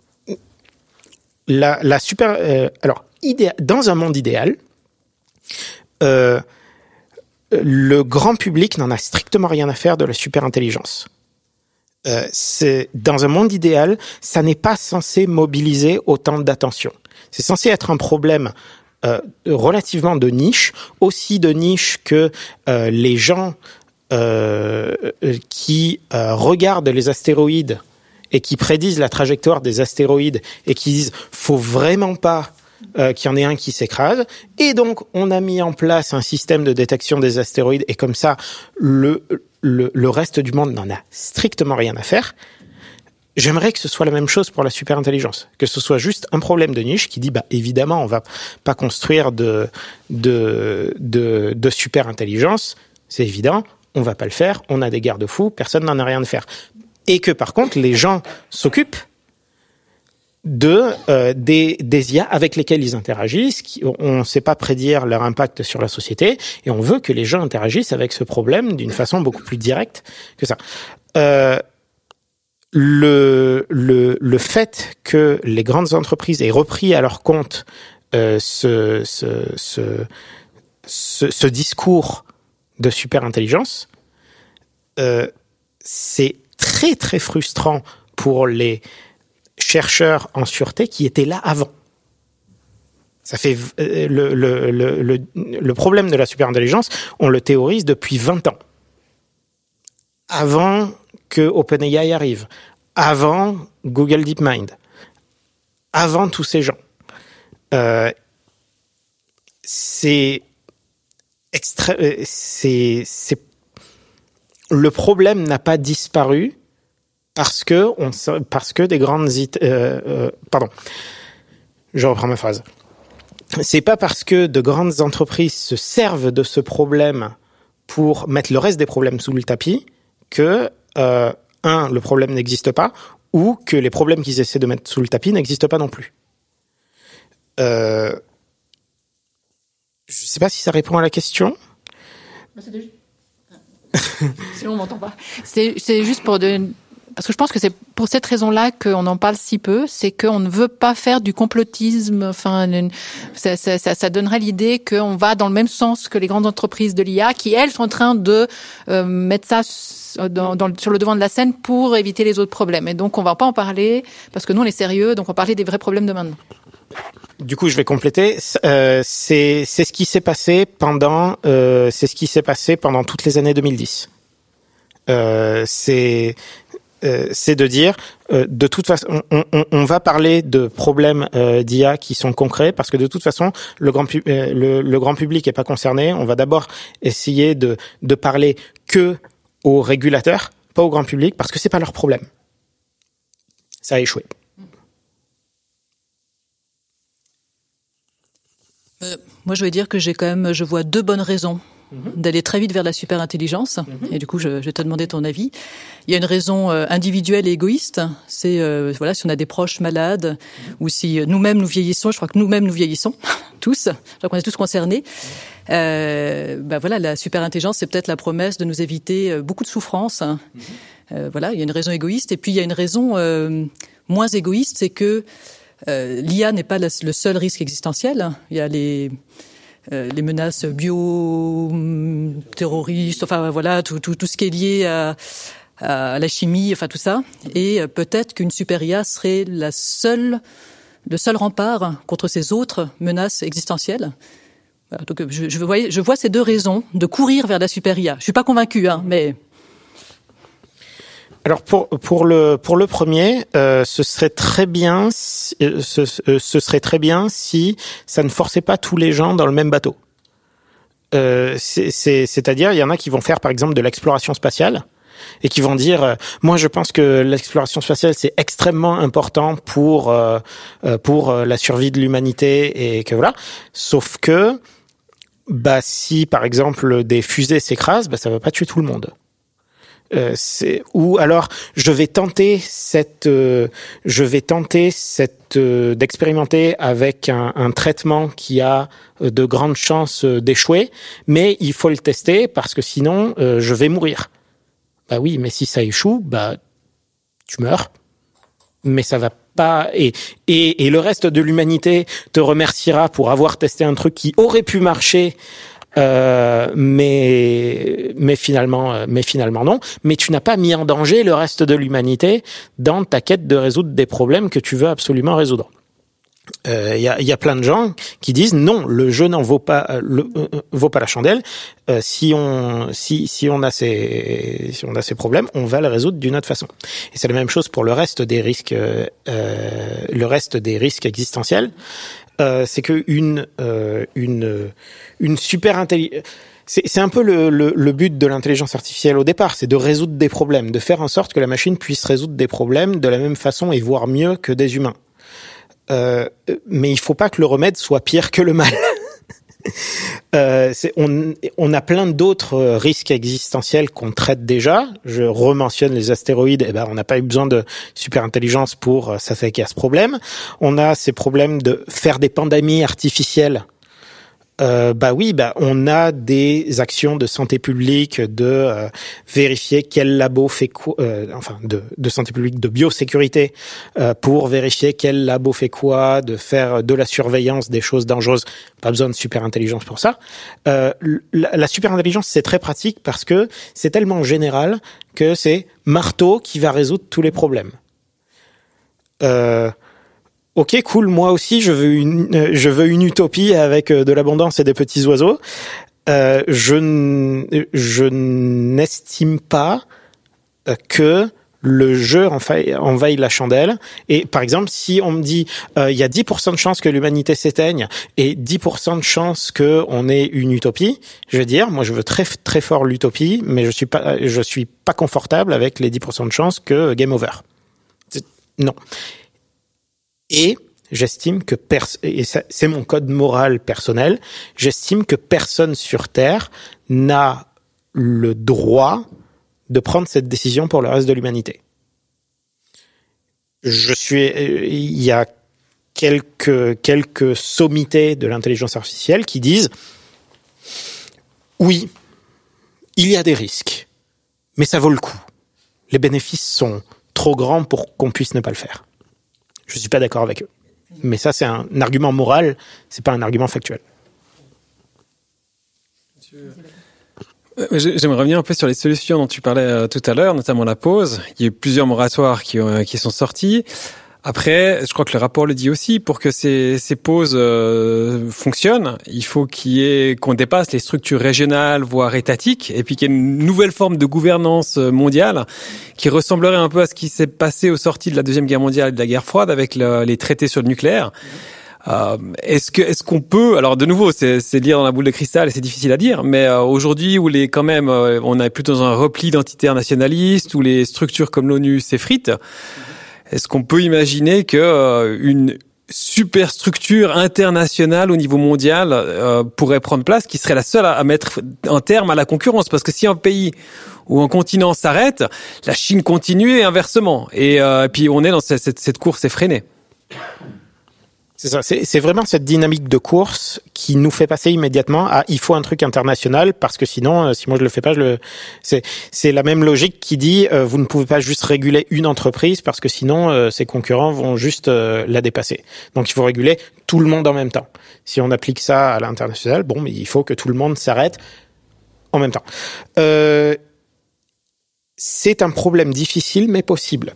la, la super, euh, alors, idéal, dans un monde idéal, euh, le grand public n'en a strictement rien à faire de la superintelligence. Euh, c'est, dans un monde idéal, ça n'est pas censé mobiliser autant d'attention. C'est censé être un problème euh, relativement de niche, aussi de niche que euh, les gens euh, qui euh, regardent les astéroïdes et qui prédisent la trajectoire des astéroïdes et qui disent « faut vraiment pas euh, qu'il y en ait un qui s'écrase ». Et donc, on a mis en place un système de détection des astéroïdes et comme ça, le... Le, le reste du monde n'en a strictement rien à faire. J'aimerais que ce soit la même chose pour la superintelligence, que ce soit juste un problème de niche qui dit bah évidemment on va pas construire de de de, de superintelligence, c'est évident, on va pas le faire, on a des garde-fous, personne n'en a rien à faire. Et que par contre les gens s'occupent de euh, des des I A avec lesquels ils interagissent. Qui, on ne sait pas prédire leur impact sur la société et on veut que les gens interagissent avec ce problème d'une façon beaucoup plus directe que ça. Euh, le le le fait que les grandes entreprises aient repris à leur compte euh, ce, ce ce ce ce discours de superintelligence, euh, c'est très très frustrant pour les chercheurs en sûreté qui étaient là avant. Ça fait euh, le, le, le, le, le problème de la superintelligence, on le théorise depuis vingt ans. Avant que OpenAI arrive, avant Google DeepMind, avant tous ces gens. Euh, c'est extra... c'est, c'est... Le problème n'a pas disparu parce que on parce que des grandes it- euh, euh, pardon, je reprends ma phrase. C'est pas parce que de grandes entreprises se servent de ce problème pour mettre le reste des problèmes sous le tapis que euh, un, le problème n'existe pas, ou que les problèmes qu'ils essaient de mettre sous le tapis n'existent pas non plus. Euh, je sais pas si ça répond à la question. C'était juste... Sinon on m'entend pas. C'est, c'est juste pour de... Parce que je pense que c'est pour cette raison-là qu'on en parle si peu, c'est qu'on ne veut pas faire du complotisme. Enfin, ça, ça, ça, ça donnerait l'idée qu'on va dans le même sens que les grandes entreprises de l'I A, qui elles sont en train de euh, mettre ça dans, dans, sur le devant de la scène pour éviter les autres problèmes. Et donc on va pas en parler parce que nous on est sérieux, donc on va parler des vrais problèmes de maintenant. Du coup, je vais compléter. Euh, c'est, c'est ce qui s'est passé pendant, euh, c'est ce qui s'est passé pendant toutes les années deux mille dix. Euh, c'est euh, c'est de dire, euh, de toute façon, on, on, on va parler de problèmes euh, d'I A qui sont concrets, parce que de toute façon, le grand, pu- euh, le, le grand public est pas concerné. On va d'abord essayer de, de parler que aux régulateurs, pas au grand public, parce que c'est pas leur problème. Ça a échoué. Euh, moi, je vais dire que j'ai quand même, je vois deux bonnes raisons mm-hmm. d'aller très vite vers la super-intelligence. Mm-hmm. Et du coup, je, je vais te demander ton avis. Il y a une raison euh, individuelle et égoïste. C'est, euh, voilà, si on a des proches malades mm-hmm. ou si nous-mêmes nous vieillissons, je crois que nous-mêmes nous vieillissons, tous. Je crois qu'on est tous concernés. Mm-hmm. Euh, ben voilà, la super-intelligence, c'est peut-être la promesse de nous éviter euh, beaucoup de souffrances. Mm-hmm. Euh, voilà, il y a une raison égoïste. Et puis, il y a une raison euh, moins égoïste, c'est que Euh, l'I A n'est pas le seul risque existentiel. Il y a les euh, les menaces bio-terroristes, enfin voilà, tout, tout, tout ce qui est lié à, à la chimie, enfin tout ça. Et euh, peut-être qu'une super I A serait la seule, le seul rempart contre ces autres menaces existentielles. Voilà, donc je, je, vois, je vois ces deux raisons de courir vers la super I A. Je suis pas convaincue, hein, mais... Alors pour pour le pour le premier, euh, ce serait très bien, ce, ce serait très bien si ça ne forçait pas tous les gens dans le même bateau. Euh, c'est, c'est c'est-à-dire il y en a qui vont faire par exemple de l'exploration spatiale et qui vont dire euh, moi je pense que l'exploration spatiale c'est extrêmement important pour euh, pour la survie de l'humanité et que voilà. Sauf que bah si par exemple des fusées s'écrasent, bah ça va pas tuer tout le monde. Euh, c'est, ou alors je vais tenter cette euh, je vais tenter cette euh, d'expérimenter avec un, un traitement qui a de grandes chances d'échouer, mais il faut le tester parce que sinon euh, je vais mourir. Bah oui, mais si ça échoue, bah tu meurs. Mais ça va pas et et et le reste de l'humanité te remerciera pour avoir testé un truc qui aurait pu marcher. Euh, mais mais finalement mais finalement non. Mais tu n'as pas mis en danger le reste de l'humanité dans ta quête de résoudre des problèmes que tu veux absolument résoudre. Il euh, y a il y a plein de gens qui disent non, le jeu n'en vaut pas le euh, vaut pas la chandelle. Euh, si on si si on a ces si on a ces problèmes, on va les résoudre d'une autre façon. Et c'est la même chose pour le reste des risques euh, le reste des risques existentiels. Euh, c'est que une euh, une une super intelligence. C'est, c'est un peu le, le, le but de l'intelligence artificielle au départ, c'est de résoudre des problèmes, de faire en sorte que la machine puisse résoudre des problèmes de la même façon et voire mieux que des humains. Euh, mais il faut pas que le remède soit pire que le mal. Euh, c'est, on, on a plein d'autres risques existentiels qu'on traite déjà. Je rementionne les astéroïdes. Eh ben, on n'a pas eu besoin de super intelligence pour s'attaquer à ce problème. On a ces problèmes de faire des pandémies artificielles. Euh, bah oui, bah on a des actions de santé publique, de euh, vérifier quel labo fait quoi, euh, enfin de, de santé publique, de biosécurité, euh, pour vérifier quel labo fait quoi, de faire de la surveillance des choses dangereuses. Pas besoin de super intelligence pour ça. Euh, la, la super intelligence c'est très pratique parce que c'est tellement général que c'est marteau qui va résoudre tous les problèmes. Euh, Ok, cool. Moi aussi, je veux une, euh, je veux une utopie avec euh, de l'abondance et des petits oiseaux. Euh, je, n- je n'estime pas euh, que le jeu envahit, envahit la chandelle. Et par exemple, si on me dit euh, il y a dix pour cent de chances que l'humanité s'éteigne et dix pour cent de chances que on ait une utopie, je vais dire, moi, je veux très très fort l'utopie, mais je suis pas, je suis pas confortable avec les dix pour cent de chances que game over. C'est, non. Et j'estime que pers- et ça, c'est mon code moral personnel, j'estime que personne sur Terre n'a le droit de prendre cette décision pour le reste de l'humanité. Je suis, il y a quelques quelques sommités de l'intelligence artificielle qui disent oui, il y a des risques, mais ça vaut le coup. Les bénéfices sont trop grands pour qu'on puisse ne pas le faire. Je suis pas d'accord avec eux. Mais ça, c'est un argument moral, c'est pas un argument factuel. J'aimerais revenir un peu sur les solutions dont tu parlais tout à l'heure, notamment la pause. Il y a eu plusieurs moratoires qui, ont, qui sont sortis. Après, je crois que le rapport le dit aussi, pour que ces, ces pauses euh, fonctionnent, il faut qu'il y ait, qu'on dépasse les structures régionales, voire étatiques, et puis qu'il y ait une nouvelle forme de gouvernance mondiale qui ressemblerait un peu à ce qui s'est passé aux sorties de la Deuxième Guerre mondiale et de la guerre froide avec le, les traités sur le nucléaire. Euh, est-ce que est-ce qu'on peut, alors de nouveau c'est c'est lire dans la boule de cristal et c'est difficile à dire, mais euh, aujourd'hui où les quand même euh, on est plutôt dans un repli identitaire nationaliste où les structures comme l'ONU s'effritent, est-ce qu'on peut imaginer que euh, une superstructure internationale au niveau mondial euh, pourrait prendre place, qui serait la seule à, à mettre un terme à la concurrence? Parce que si un pays ou un continent s'arrête, la Chine continue et inversement, et, euh, et puis on est dans cette, cette, cette course effrénée. C'est ça, c'est, c'est vraiment cette dynamique de course qui nous fait passer immédiatement à il faut un truc international parce que sinon, si moi je le fais pas, je le. C'est c'est la même logique qui dit euh, vous ne pouvez pas juste réguler une entreprise parce que sinon euh, ses concurrents vont juste euh, la dépasser. Donc il faut réguler tout le monde en même temps. Si on applique ça à l'international, bon, mais il faut que tout le monde s'arrête en même temps. Euh, c'est un problème difficile mais possible.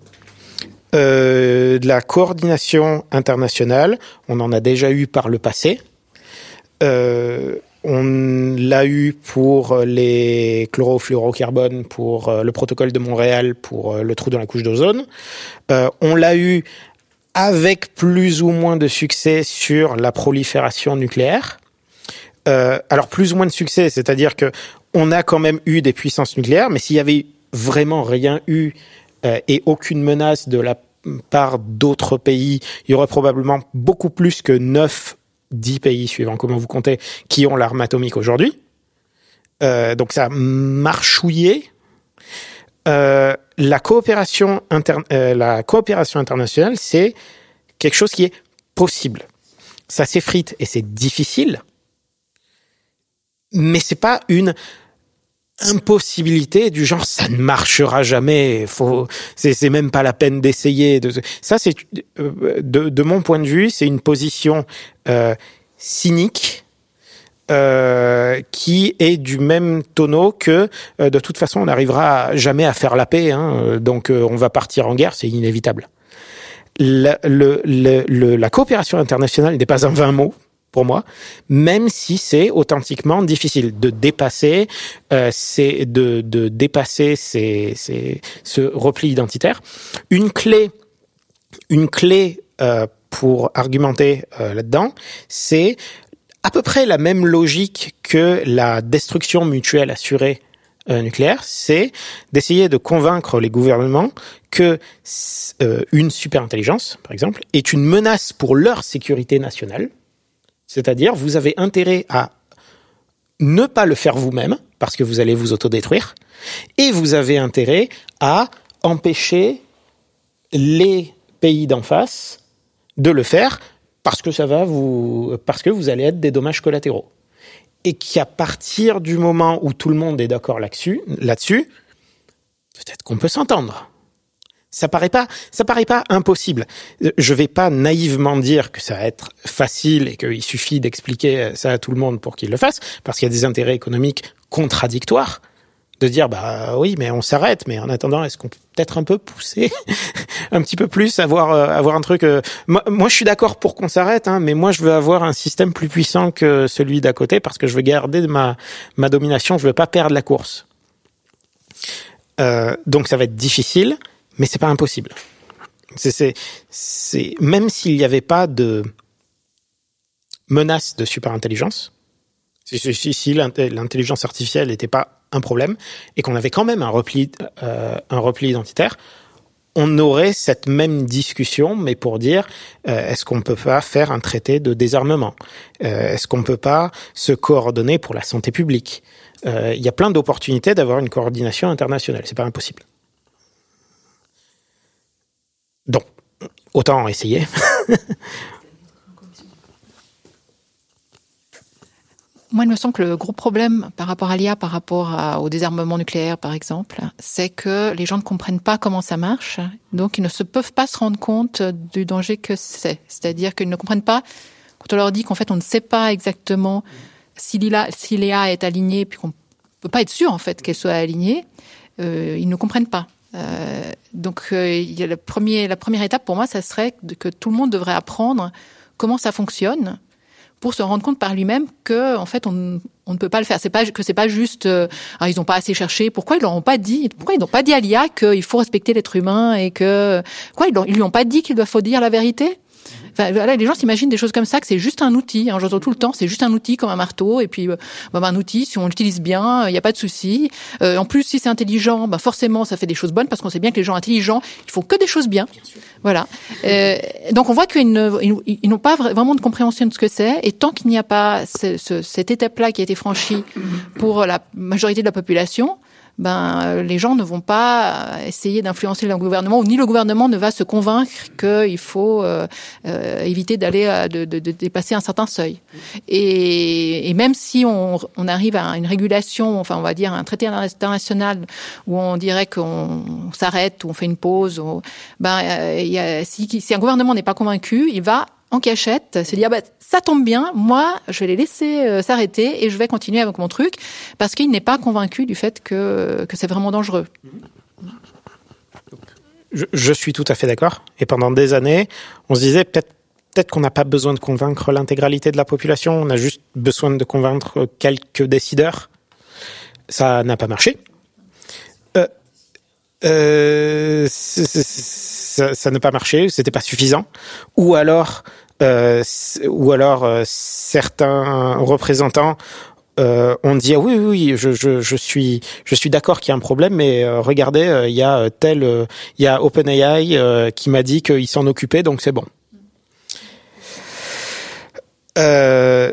Euh, de la coordination internationale, on en a déjà eu par le passé. Euh, on l'a eu pour les chlorofluorocarbones, pour le protocole de Montréal, pour le trou dans la couche d'ozone. Euh, on l'a eu avec plus ou moins de succès sur la prolifération nucléaire. Euh, alors plus ou moins de succès, c'est-à-dire que on a quand même eu des puissances nucléaires, mais s'il y avait vraiment rien eu euh, et aucune menace de la part d'autres pays, il y aurait probablement beaucoup plus que neuf, dix pays, suivant comment vous comptez, qui ont l'arme atomique aujourd'hui. Euh, donc ça a marchouillé. Euh, la coopération interne, euh, la coopération internationale, c'est quelque chose qui est possible. Ça s'effrite et c'est difficile, mais c'est pas une impossibilité du genre ça ne marchera jamais, faut c'est c'est même pas la peine d'essayer de ça. C'est de de mon point de vue, c'est une position euh, cynique euh, qui est du même tonneau que euh, de toute façon on n'arrivera jamais à faire la paix, hein, donc euh, on va partir en guerre, c'est inévitable. La, le, le, le, la coopération internationale n'est pas un vain mot pour moi, même si c'est authentiquement difficile de dépasser, euh, c'est de, de dépasser ces, ces, ce repli identitaire. Une clé, une clé euh, pour argumenter euh, là-dedans, c'est à peu près la même logique que la destruction mutuelle assurée euh, nucléaire, c'est d'essayer de convaincre les gouvernements que euh, une superintelligence, par exemple, est une menace pour leur sécurité nationale. C'est-à-dire, vous avez intérêt à ne pas le faire vous-même, parce que vous allez vous autodétruire, et vous avez intérêt à empêcher les pays d'en face de le faire, parce que ça va vous, parce que vous allez être des dommages collatéraux. Et qu'à partir du moment où tout le monde est d'accord là-dessus, là-dessus, peut-être qu'on peut s'entendre. Ça paraît pas, ça paraît pas impossible. Je vais pas naïvement dire que ça va être facile et qu'il suffit d'expliquer ça à tout le monde pour qu'il le fasse, parce qu'il y a des intérêts économiques contradictoires. De dire, bah oui, mais on s'arrête, mais en attendant, est-ce qu'on peut peut-être un peu pousser un petit peu plus, avoir euh, avoir un truc. Euh... Moi, moi, je suis d'accord pour qu'on s'arrête, hein, mais moi, je veux avoir un système plus puissant que celui d'à côté, parce que je veux garder ma ma domination, je veux pas perdre la course. Euh, donc, ça va être difficile. Mais c'est pas impossible. C'est, c'est, c'est, même s'il n'y avait pas de menace de superintelligence, si, si, si l'intelligence artificielle n'était pas un problème, et qu'on avait quand même un repli, euh, un repli identitaire, on aurait cette même discussion, mais pour dire, euh, est-ce qu'on peut pas faire un traité de désarmement? euh, Est-ce qu'on peut pas se coordonner pour la santé publique? euh, Il y a plein d'opportunités d'avoir une coordination internationale, c'est pas impossible. Donc, autant essayer. Moi, il me semble que le gros problème par rapport à l'I A, par rapport à, au désarmement nucléaire, par exemple, c'est que les gens ne comprennent pas comment ça marche, donc ils ne se peuvent pas se rendre compte du danger que c'est. C'est-à-dire qu'ils ne comprennent pas, quand on leur dit qu'en fait on ne sait pas exactement si l'I A, si l'I A est alignée, puis qu'on ne peut pas être sûr en fait qu'elle soit alignée, euh, ils ne comprennent pas. Euh, donc, euh, il y a le premier, la première étape pour moi, ça serait que tout le monde devrait apprendre comment ça fonctionne pour se rendre compte par lui-même que, en fait, on, on ne peut pas le faire. C'est pas que c'est pas juste, euh, alors ils n'ont pas assez cherché. Pourquoi ils leur ont pas dit Pourquoi ils n'ont pas dit à l'I A qu'il faut respecter l'être humain et que quoi ils, ils lui ont pas dit qu'il doit faut dire la vérité? Enfin, voilà, les gens s'imaginent des choses comme ça, que c'est juste un outil. Hein, j'entends tout le temps, c'est juste un outil comme un marteau. Et puis, bah, un outil, si on l'utilise bien, il n'y a pas de souci. Euh, en plus, si c'est intelligent, bah, forcément, ça fait des choses bonnes parce qu'on sait bien que les gens intelligents, ils font que des choses bien. Voilà. Euh, donc, on voit qu'ils ne, ils, ils n'ont pas vraiment de compréhension de ce que c'est. Et tant qu'il n'y a pas ce, ce, cette étape-là qui a été franchie pour la majorité de la population, ben les gens ne vont pas essayer d'influencer le gouvernement, ni le gouvernement ne va se convaincre qu'il faut euh, euh, éviter d'aller à, de, de, de dépasser un certain seuil. Et, et même si on, on arrive à une régulation, enfin on va dire un traité international où on dirait qu'on s'arrête, ou on fait une pause, ou, ben euh, il y a, si, si un gouvernement n'est pas convaincu, il va en cachette, se dire bah, ça tombe bien, moi je vais les laisser euh, s'arrêter et je vais continuer avec mon truc parce qu'il n'est pas convaincu du fait que que c'est vraiment dangereux. Je, je suis tout à fait d'accord. Et pendant des années, on se disait peut-être peut-être qu'on n'a pas besoin de convaincre l'intégralité de la population, on a juste besoin de convaincre quelques décideurs. Ça n'a pas marché. Euh, euh, c'est, c'est, ça, ça n'a pas marché, c'était pas suffisant. Ou alors, euh, ou alors euh, certains représentants euh, ont dit ah oui oui, oui je, je, je suis je suis d'accord qu'il y a un problème, mais euh, regardez euh, il y a tel euh, il y a OpenAI euh, qui m'a dit qu'il s'en occupait, donc c'est bon. Euh,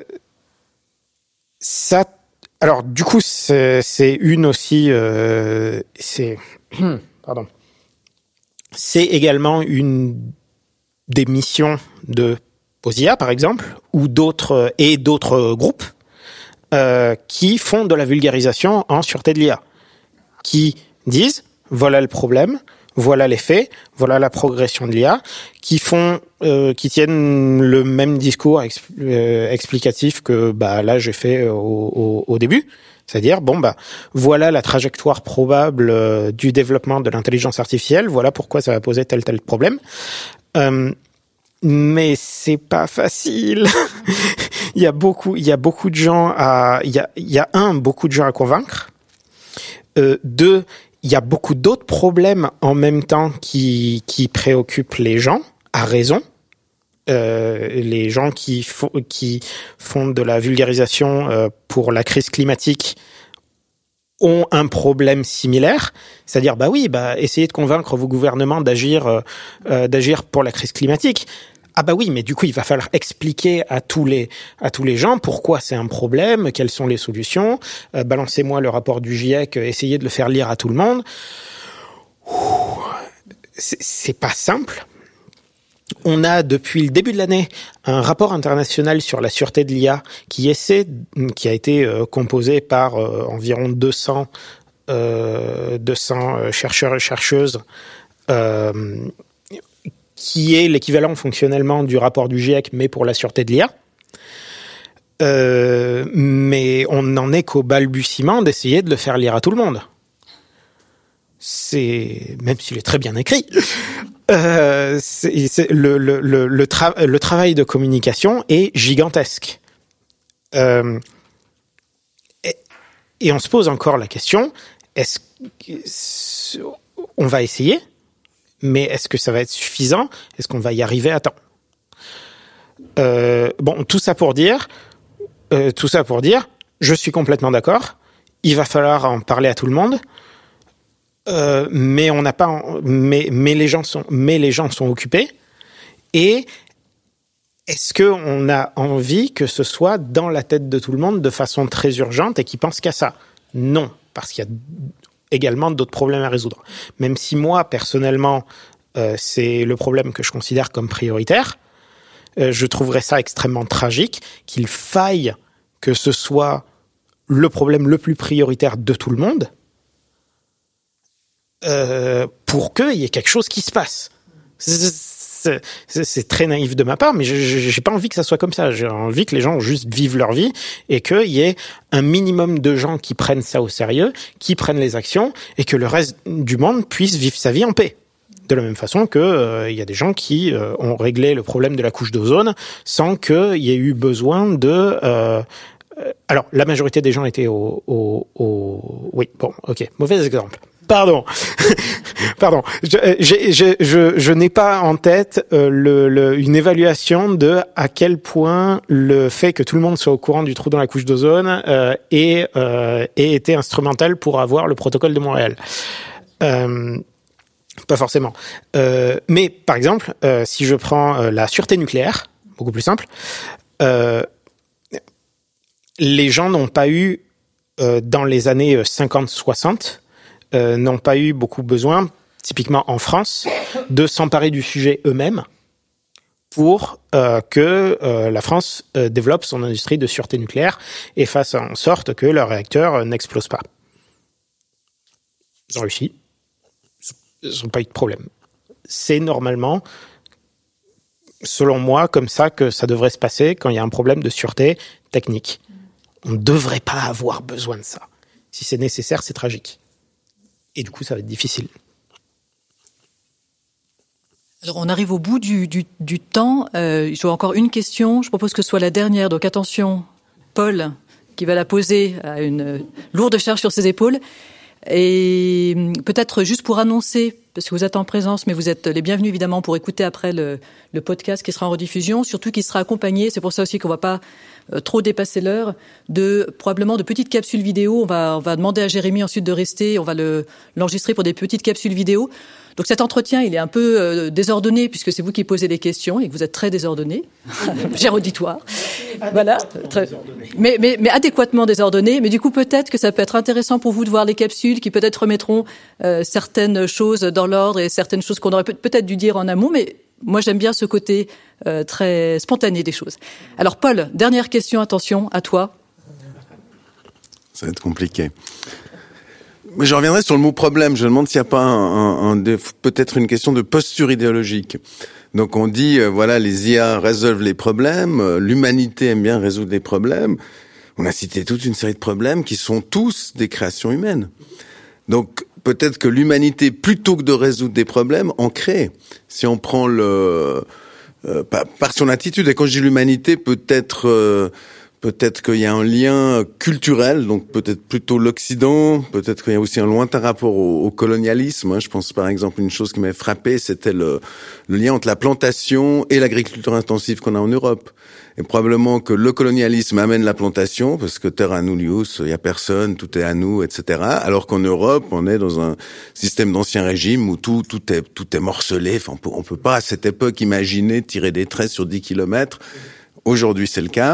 ça, alors du coup c'est, c'est une aussi euh, c'est pardon. C'est également une des missions de Posia, par exemple, ou d'autres et d'autres groupes euh, qui font de la vulgarisation en sûreté de l'I A, qui disent voilà le problème, voilà les faits, voilà la progression de l'I A, qui font, euh, qui tiennent le même discours exp- euh, explicatif que bah là j'ai fait au, au, au début. C'est-à-dire, bon, bah, voilà la trajectoire probable euh, du développement de l'intelligence artificielle, voilà pourquoi ça va poser tel tel problème. Euh, mais c'est pas facile. il y a beaucoup, il y a beaucoup de gens à, il y a, il y a un, beaucoup de gens à convaincre. Euh, deux, il y a beaucoup d'autres problèmes en même temps qui, qui préoccupent les gens, à raison. Euh, les gens qui, fo- qui font de la vulgarisation euh, pour la crise climatique ont un problème similaire, c'est-à-dire bah oui, bah essayez de convaincre vos gouvernements d'agir, euh, euh, d'agir pour la crise climatique. Ah bah oui, mais du coup il va falloir expliquer à tous les à tous les gens pourquoi c'est un problème, quelles sont les solutions. Euh, balancez-moi le rapport du GIEC, euh, essayez de le faire lire à tout le monde. Ouh, c'est, c'est pas simple. On a depuis le début de l'année un rapport international sur la sûreté de l'I A qui essaie, qui a été euh, composé par euh, environ deux cents, euh, deux cents chercheurs et chercheuses, euh, qui est l'équivalent fonctionnellement du rapport du GIEC, mais pour la sûreté de l'I A. Euh, mais on n'en est qu'au balbutiement d'essayer de le faire lire à tout le monde. C'est, même s'il est très bien écrit, euh, c'est, c'est le, le, le, le, tra- le travail de communication est gigantesque. Euh, et, et on se pose encore la question, est-ce qu'on va essayer, mais est-ce que ça va être suffisant? Est-ce qu'on va y arriver à temps? euh, Bon, tout ça pour dire, euh, tout ça pour dire, je suis complètement d'accord, il va falloir en parler à tout le monde. Euh, mais on n'a pas, mais mais les gens sont, mais les gens sont occupés. Et est-ce que on a envie que ce soit dans la tête de tout le monde de façon très urgente et qu'ils pensent qu'à ça? Non, parce qu'il y a également d'autres problèmes à résoudre. Même si moi personnellement, euh, c'est le problème que je considère comme prioritaire, euh, je trouverais ça extrêmement tragique qu'il faille que ce soit le problème le plus prioritaire de tout le monde. Euh, pour qu'il y ait quelque chose qui se passe. c'est, c'est, c'est très naïf de ma part, mais je, je, j'ai pas envie que ça soit comme ça. J'ai envie que les gens juste vivent leur vie et qu'il y ait un minimum de gens qui prennent ça au sérieux, qui prennent les actions et que le reste du monde puisse vivre sa vie en paix. De la même façon que euh, il y a des gens qui euh, ont réglé le problème de la couche d'ozone sans qu'il y ait eu besoin de... Euh, alors, la majorité des gens étaient au... au, au... Oui, bon, ok, mauvais exemple. Pardon, pardon. Je, je, je, je, je n'ai pas en tête euh, le, le, une évaluation de à quel point le fait que tout le monde soit au courant du trou dans la couche d'ozone euh, ait, euh, ait été instrumental pour avoir le protocole de Montréal. Euh, pas forcément. Euh, mais par exemple, euh, si je prends euh, la sûreté nucléaire, beaucoup plus simple, euh, les gens n'ont pas eu euh, dans les années cinquante soixante Euh, n'ont pas eu beaucoup besoin, typiquement en France, de s'emparer du sujet eux-mêmes pour euh, que euh, la France euh, développe son industrie de sûreté nucléaire et fasse en sorte que leurs réacteurs euh, n'explosent pas. Ils ont réussi. Ils n'ont pas eu de problème. C'est normalement, selon moi, comme ça que ça devrait se passer quand il y a un problème de sûreté technique. On ne devrait pas avoir besoin de ça. Si c'est nécessaire, c'est tragique. Et du coup, ça va être difficile. Alors, on arrive au bout du, du, du temps. Euh, je vois encore une question. Je propose que ce soit la dernière. Donc, attention, Paul, qui va la poser à une lourde charge sur ses épaules. Et peut-être juste pour annoncer, parce que vous êtes en présence, mais vous êtes les bienvenus évidemment pour écouter après le, le podcast qui sera en rediffusion, surtout qui sera accompagné, c'est pour ça aussi qu'on ne va pas euh, trop dépasser l'heure, de probablement de petites capsules vidéo. On va, on va demander à Jérémy ensuite de rester, on va le, l'enregistrer pour des petites capsules vidéo. Donc cet entretien, il est un peu euh, désordonné puisque c'est vous qui posez les questions et que vous êtes très désordonné, cher auditoire. Voilà, très... mais, mais, mais adéquatement désordonné. Mais du coup, peut-être que ça peut être intéressant pour vous de voir les capsules qui peut-être remettront euh, certaines choses dans l'ordre et certaines choses qu'on aurait peut-être dû dire en amont. Mais moi, j'aime bien ce côté euh, très spontané des choses. Alors, Paul, dernière question, attention, à toi. Ça va être compliqué. Mais je reviendrai sur le mot problème. Je me demande s'il n'y a pas un, un, un, peut-être une question de posture idéologique. Donc on dit, euh, voilà, les I A résolvent les problèmes, euh, l'humanité aime bien résoudre les problèmes. On a cité toute une série de problèmes qui sont tous des créations humaines. Donc peut-être que l'humanité, plutôt que de résoudre des problèmes, en crée. Si on prend le... Euh, par, par son attitude, et quand je dis l'humanité, peut-être... Euh, Peut-être qu'il y a un lien culturel, donc peut-être plutôt l'Occident, peut-être qu'il y a aussi un lointain rapport au, au colonialisme. Je pense par exemple une chose qui m'avait frappé, c'était le, le lien entre la plantation et l'agriculture intensive qu'on a en Europe. Et probablement que le colonialisme amène la plantation, parce que terra nullius, il y a personne, tout est à nous, et cetera. Alors qu'en Europe, on est dans un système d'ancien régime où tout, tout est, tout est morcelé. Enfin, on peut, on peut pas à cette époque imaginer tirer des traits sur dix kilomètres. Aujourd'hui, c'est le cas.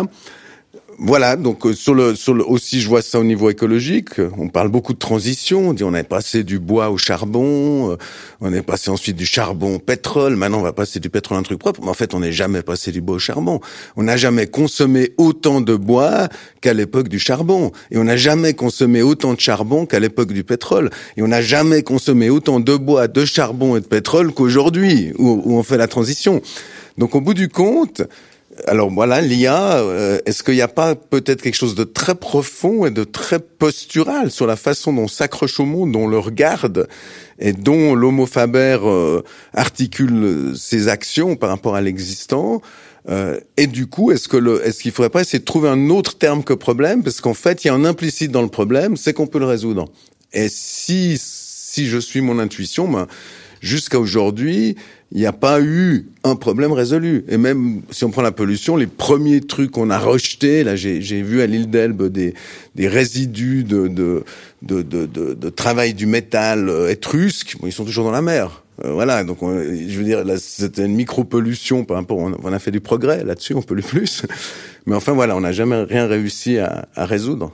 Voilà, donc sur le, sur le, aussi je vois ça au niveau écologique. On parle beaucoup de transition. On dit on est passé du bois au charbon, on est passé ensuite du charbon au pétrole. Maintenant on va passer du pétrole à un truc propre. Mais en fait on n'est jamais passé du bois au charbon. On n'a jamais consommé autant de bois qu'à l'époque du charbon, et on n'a jamais consommé autant de charbon qu'à l'époque du pétrole, et on n'a jamais consommé autant de bois, de charbon et de pétrole qu'aujourd'hui où, où on fait la transition. Donc au bout du compte. Alors voilà, l'I A, euh, est-ce qu'il n'y a pas peut-être quelque chose de très profond et de très postural sur la façon dont on s'accroche au monde, dont on le regarde, et dont l'homo faber euh, articule ses actions par rapport à l'existant euh, et du coup, est-ce que le, est-ce qu'il faudrait pas essayer de trouver un autre terme que problème, parce qu'en fait, il y a un implicite dans le problème, c'est qu'on peut le résoudre. Et si si je suis mon intuition, ben jusqu'à aujourd'hui, il n'y a pas eu un problème résolu. Et même si on prend la pollution, les premiers trucs qu'on a rejetés, là j'ai, j'ai vu à l'île d'Elbe des, des résidus de, de, de, de, de, de travail du métal étrusque, bon, ils sont toujours dans la mer. Euh, voilà, donc on, je veux dire, là, c'était une micro-pollution par rapport, on, on a fait du progrès là-dessus, on pollue plus. Mais enfin voilà, on n'a jamais rien réussi à, à résoudre.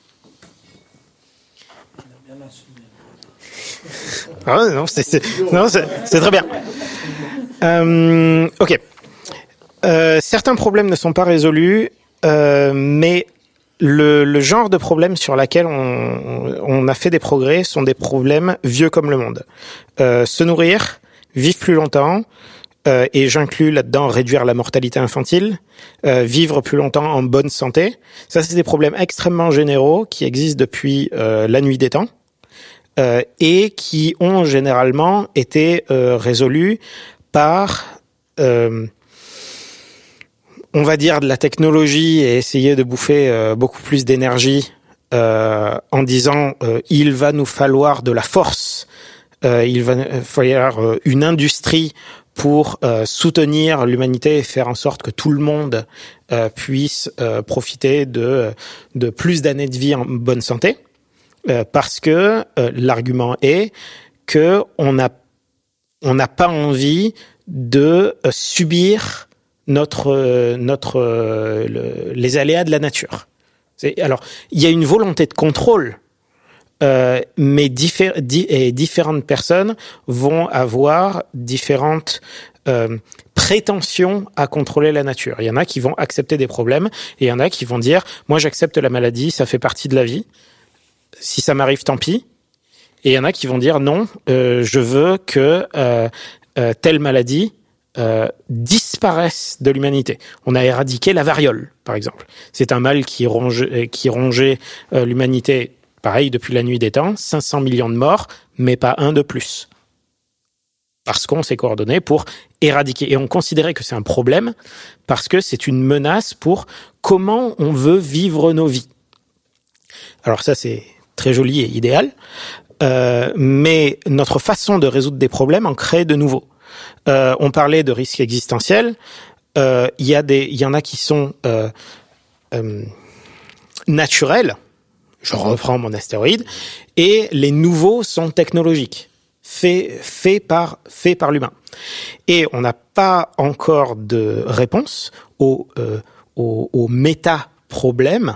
Ah non, c'est, c'est, non, c'est, c'est très bien. Euh, ok. Euh, certains problèmes ne sont pas résolus, euh, mais le, le genre de problèmes sur lesquels on, on a fait des progrès sont des problèmes vieux comme le monde. Euh, se nourrir, vivre plus longtemps, Euh, et j'inclus là-dedans réduire la mortalité infantile, euh, vivre plus longtemps en bonne santé. Ça, c'est des problèmes extrêmement généraux qui existent depuis euh, la nuit des temps euh, et qui ont généralement été euh, résolus par, euh, on va dire, de la technologie et essayer de bouffer euh, beaucoup plus d'énergie euh, en disant euh, il va nous falloir de la force, euh, il va falloir euh, une industrie pour euh, soutenir l'humanité et faire en sorte que tout le monde euh, puisse euh, profiter de de plus d'années de vie en bonne santé, euh, parce que euh, l'argument est que on a on n'a pas envie de euh, subir notre euh, notre euh, le, les aléas de la nature. C'est, alors il y a une volonté de contrôle. Euh, mais diffé- di- et différentes personnes vont avoir différentes euh, prétentions à contrôler la nature. Il y en a qui vont accepter des problèmes et il y en a qui vont dire « moi j'accepte la maladie, ça fait partie de la vie, si ça m'arrive tant pis ». Et il y en a qui vont dire « non, euh, je veux que euh, euh, telle maladie euh, disparaisse de l'humanité ». On a éradiqué la variole, par exemple. C'est un mal qui rongeait, qui rongeait euh, l'humanité. Pareil, depuis la nuit des temps, cinq cents millions de morts, mais pas un de plus. Parce qu'on s'est coordonné pour éradiquer. Et on considérait que c'est un problème parce que c'est une menace pour comment on veut vivre nos vies. Alors ça, c'est très joli et idéal, euh, mais notre façon de résoudre des problèmes en crée de nouveaux. Euh, on parlait de risques existentiels. Euh, il y a des, il y en a qui sont euh, euh, naturels. Je reprends mon astéroïde, et les nouveaux sont technologiques, faits faits par faits par l'humain. Et on n'a pas encore de réponse au euh, au, au méta-problème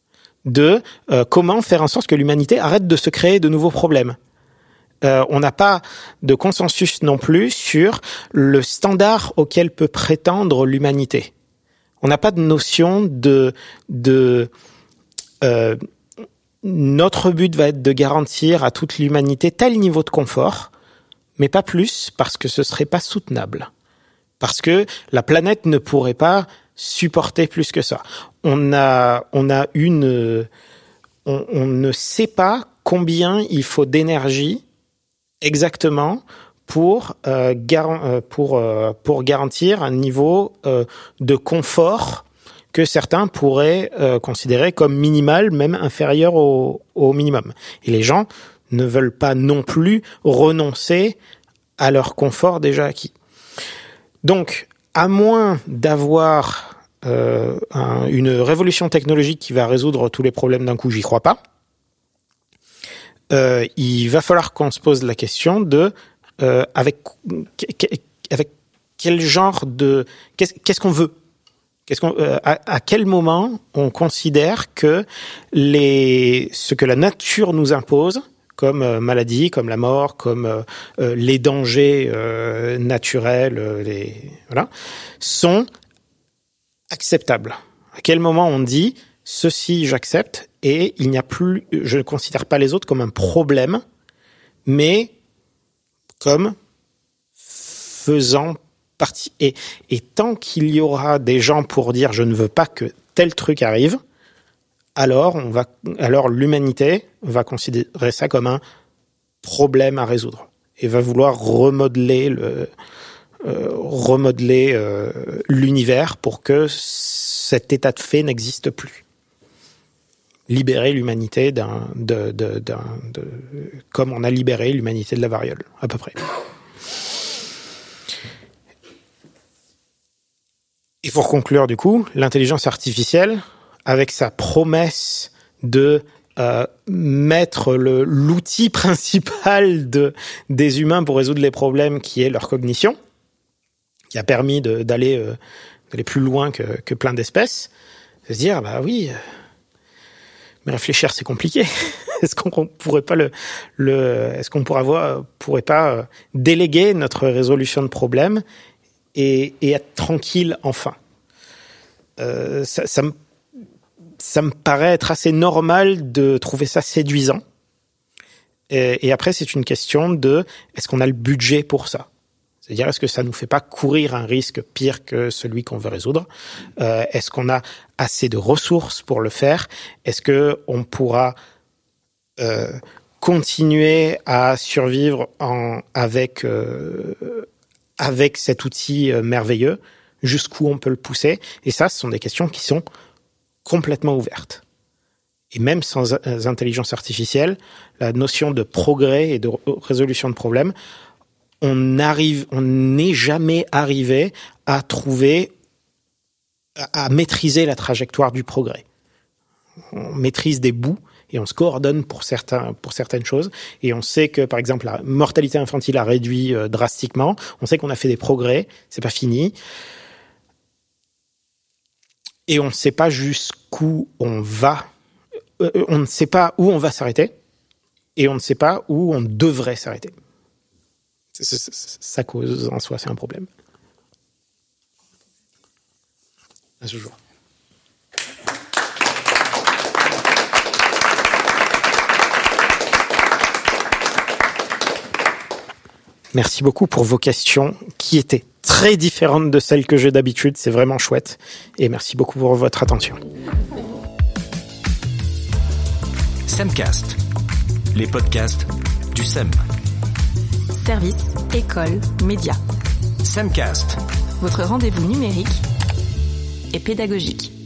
de euh, comment faire en sorte que l'humanité arrête de se créer de nouveaux problèmes. Euh, on n'a pas de consensus non plus sur le standard auquel peut prétendre l'humanité. On n'a pas de notion de de euh, notre but va être de garantir à toute l'humanité tel niveau de confort, mais pas plus, parce que ce serait pas soutenable. Parce que la planète ne pourrait pas supporter plus que ça. On a, on a une, on, on ne sait pas combien il faut d'énergie exactement pour euh, gar- pour euh, pour garantir un niveau euh, de confort que certains pourraient euh, considérer comme minimal, même inférieur au, au minimum. Et les gens ne veulent pas non plus renoncer à leur confort déjà acquis. Donc, à moins d'avoir euh, un, une révolution technologique qui va résoudre tous les problèmes d'un coup, j'y crois pas, euh, il va falloir qu'on se pose la question de euh, avec, avec quel genre de... Qu'est-ce, qu'est-ce qu'on veut ? Qu'est-ce qu'on, euh, à, à quel moment on considère que les, ce que la nature nous impose, comme euh, maladie, comme la mort, comme euh, euh, les dangers euh, naturels, euh, les, voilà, sont acceptables? À quel moment on dit ceci j'accepte et il n'y a plus, je ne considère pas les autres comme un problème, mais comme faisant partie. Et, et tant qu'il y aura des gens pour dire je ne veux pas que tel truc arrive, alors on va, alors l'humanité va considérer ça comme un problème à résoudre et va vouloir remodeler le, euh, remodeler euh, l'univers pour que cet état de fait n'existe plus. Libérer l'humanité d'un, de, de, d'un, de, comme on a libéré l'humanité de la variole, à peu près. Et pour conclure, du coup, l'intelligence artificielle, avec sa promesse de euh, mettre le, l'outil principal de, des humains pour résoudre les problèmes, qui est leur cognition, qui a permis de, d'aller, euh, d'aller plus loin que, que plein d'espèces, de se dire, bah oui, euh, mais réfléchir c'est compliqué. Est-ce qu'on pourrait pas le, le est-ce qu'on pourrait avoir, pourrait pas déléguer notre résolution de problèmes et, et être tranquille enfin. Euh, ça, ça, me, ça me paraît être assez normal de trouver ça séduisant. Et, et après, c'est une question de est-ce qu'on a le budget pour ça ? C'est-à-dire, est-ce que ça nous fait pas courir un risque pire que celui qu'on veut résoudre? euh, Est-ce qu'on a assez de ressources pour le faire? Est-ce que on pourra euh, continuer à survivre en, avec euh, avec cet outil merveilleux? Jusqu'où on peut le pousser? Et ça, ce sont des questions qui sont complètement ouvertes. Et même sans intelligence artificielle, la notion de progrès et de résolution de problèmes, on arrive, on n'est jamais arrivé à trouver, à, à maîtriser la trajectoire du progrès. On maîtrise des bouts et on se coordonne pour certains, pour certaines choses. Et on sait que, par exemple, la mortalité infantile a réduit euh, drastiquement. On sait qu'on a fait des progrès. C'est pas fini. Et on ne sait pas jusqu'où on va. Euh, on ne sait pas où on va s'arrêter. Et on ne sait pas où on devrait s'arrêter. C'est, c'est, c'est, ça cause en soi, c'est un problème. À ce jour. Merci beaucoup pour vos questions qui étaient très différentes de celles que j'ai d'habitude. C'est vraiment chouette. Et merci beaucoup pour votre attention. Semcast, les podcasts du S E M. Service, école, médias. Semcast, votre rendez-vous numérique et pédagogique.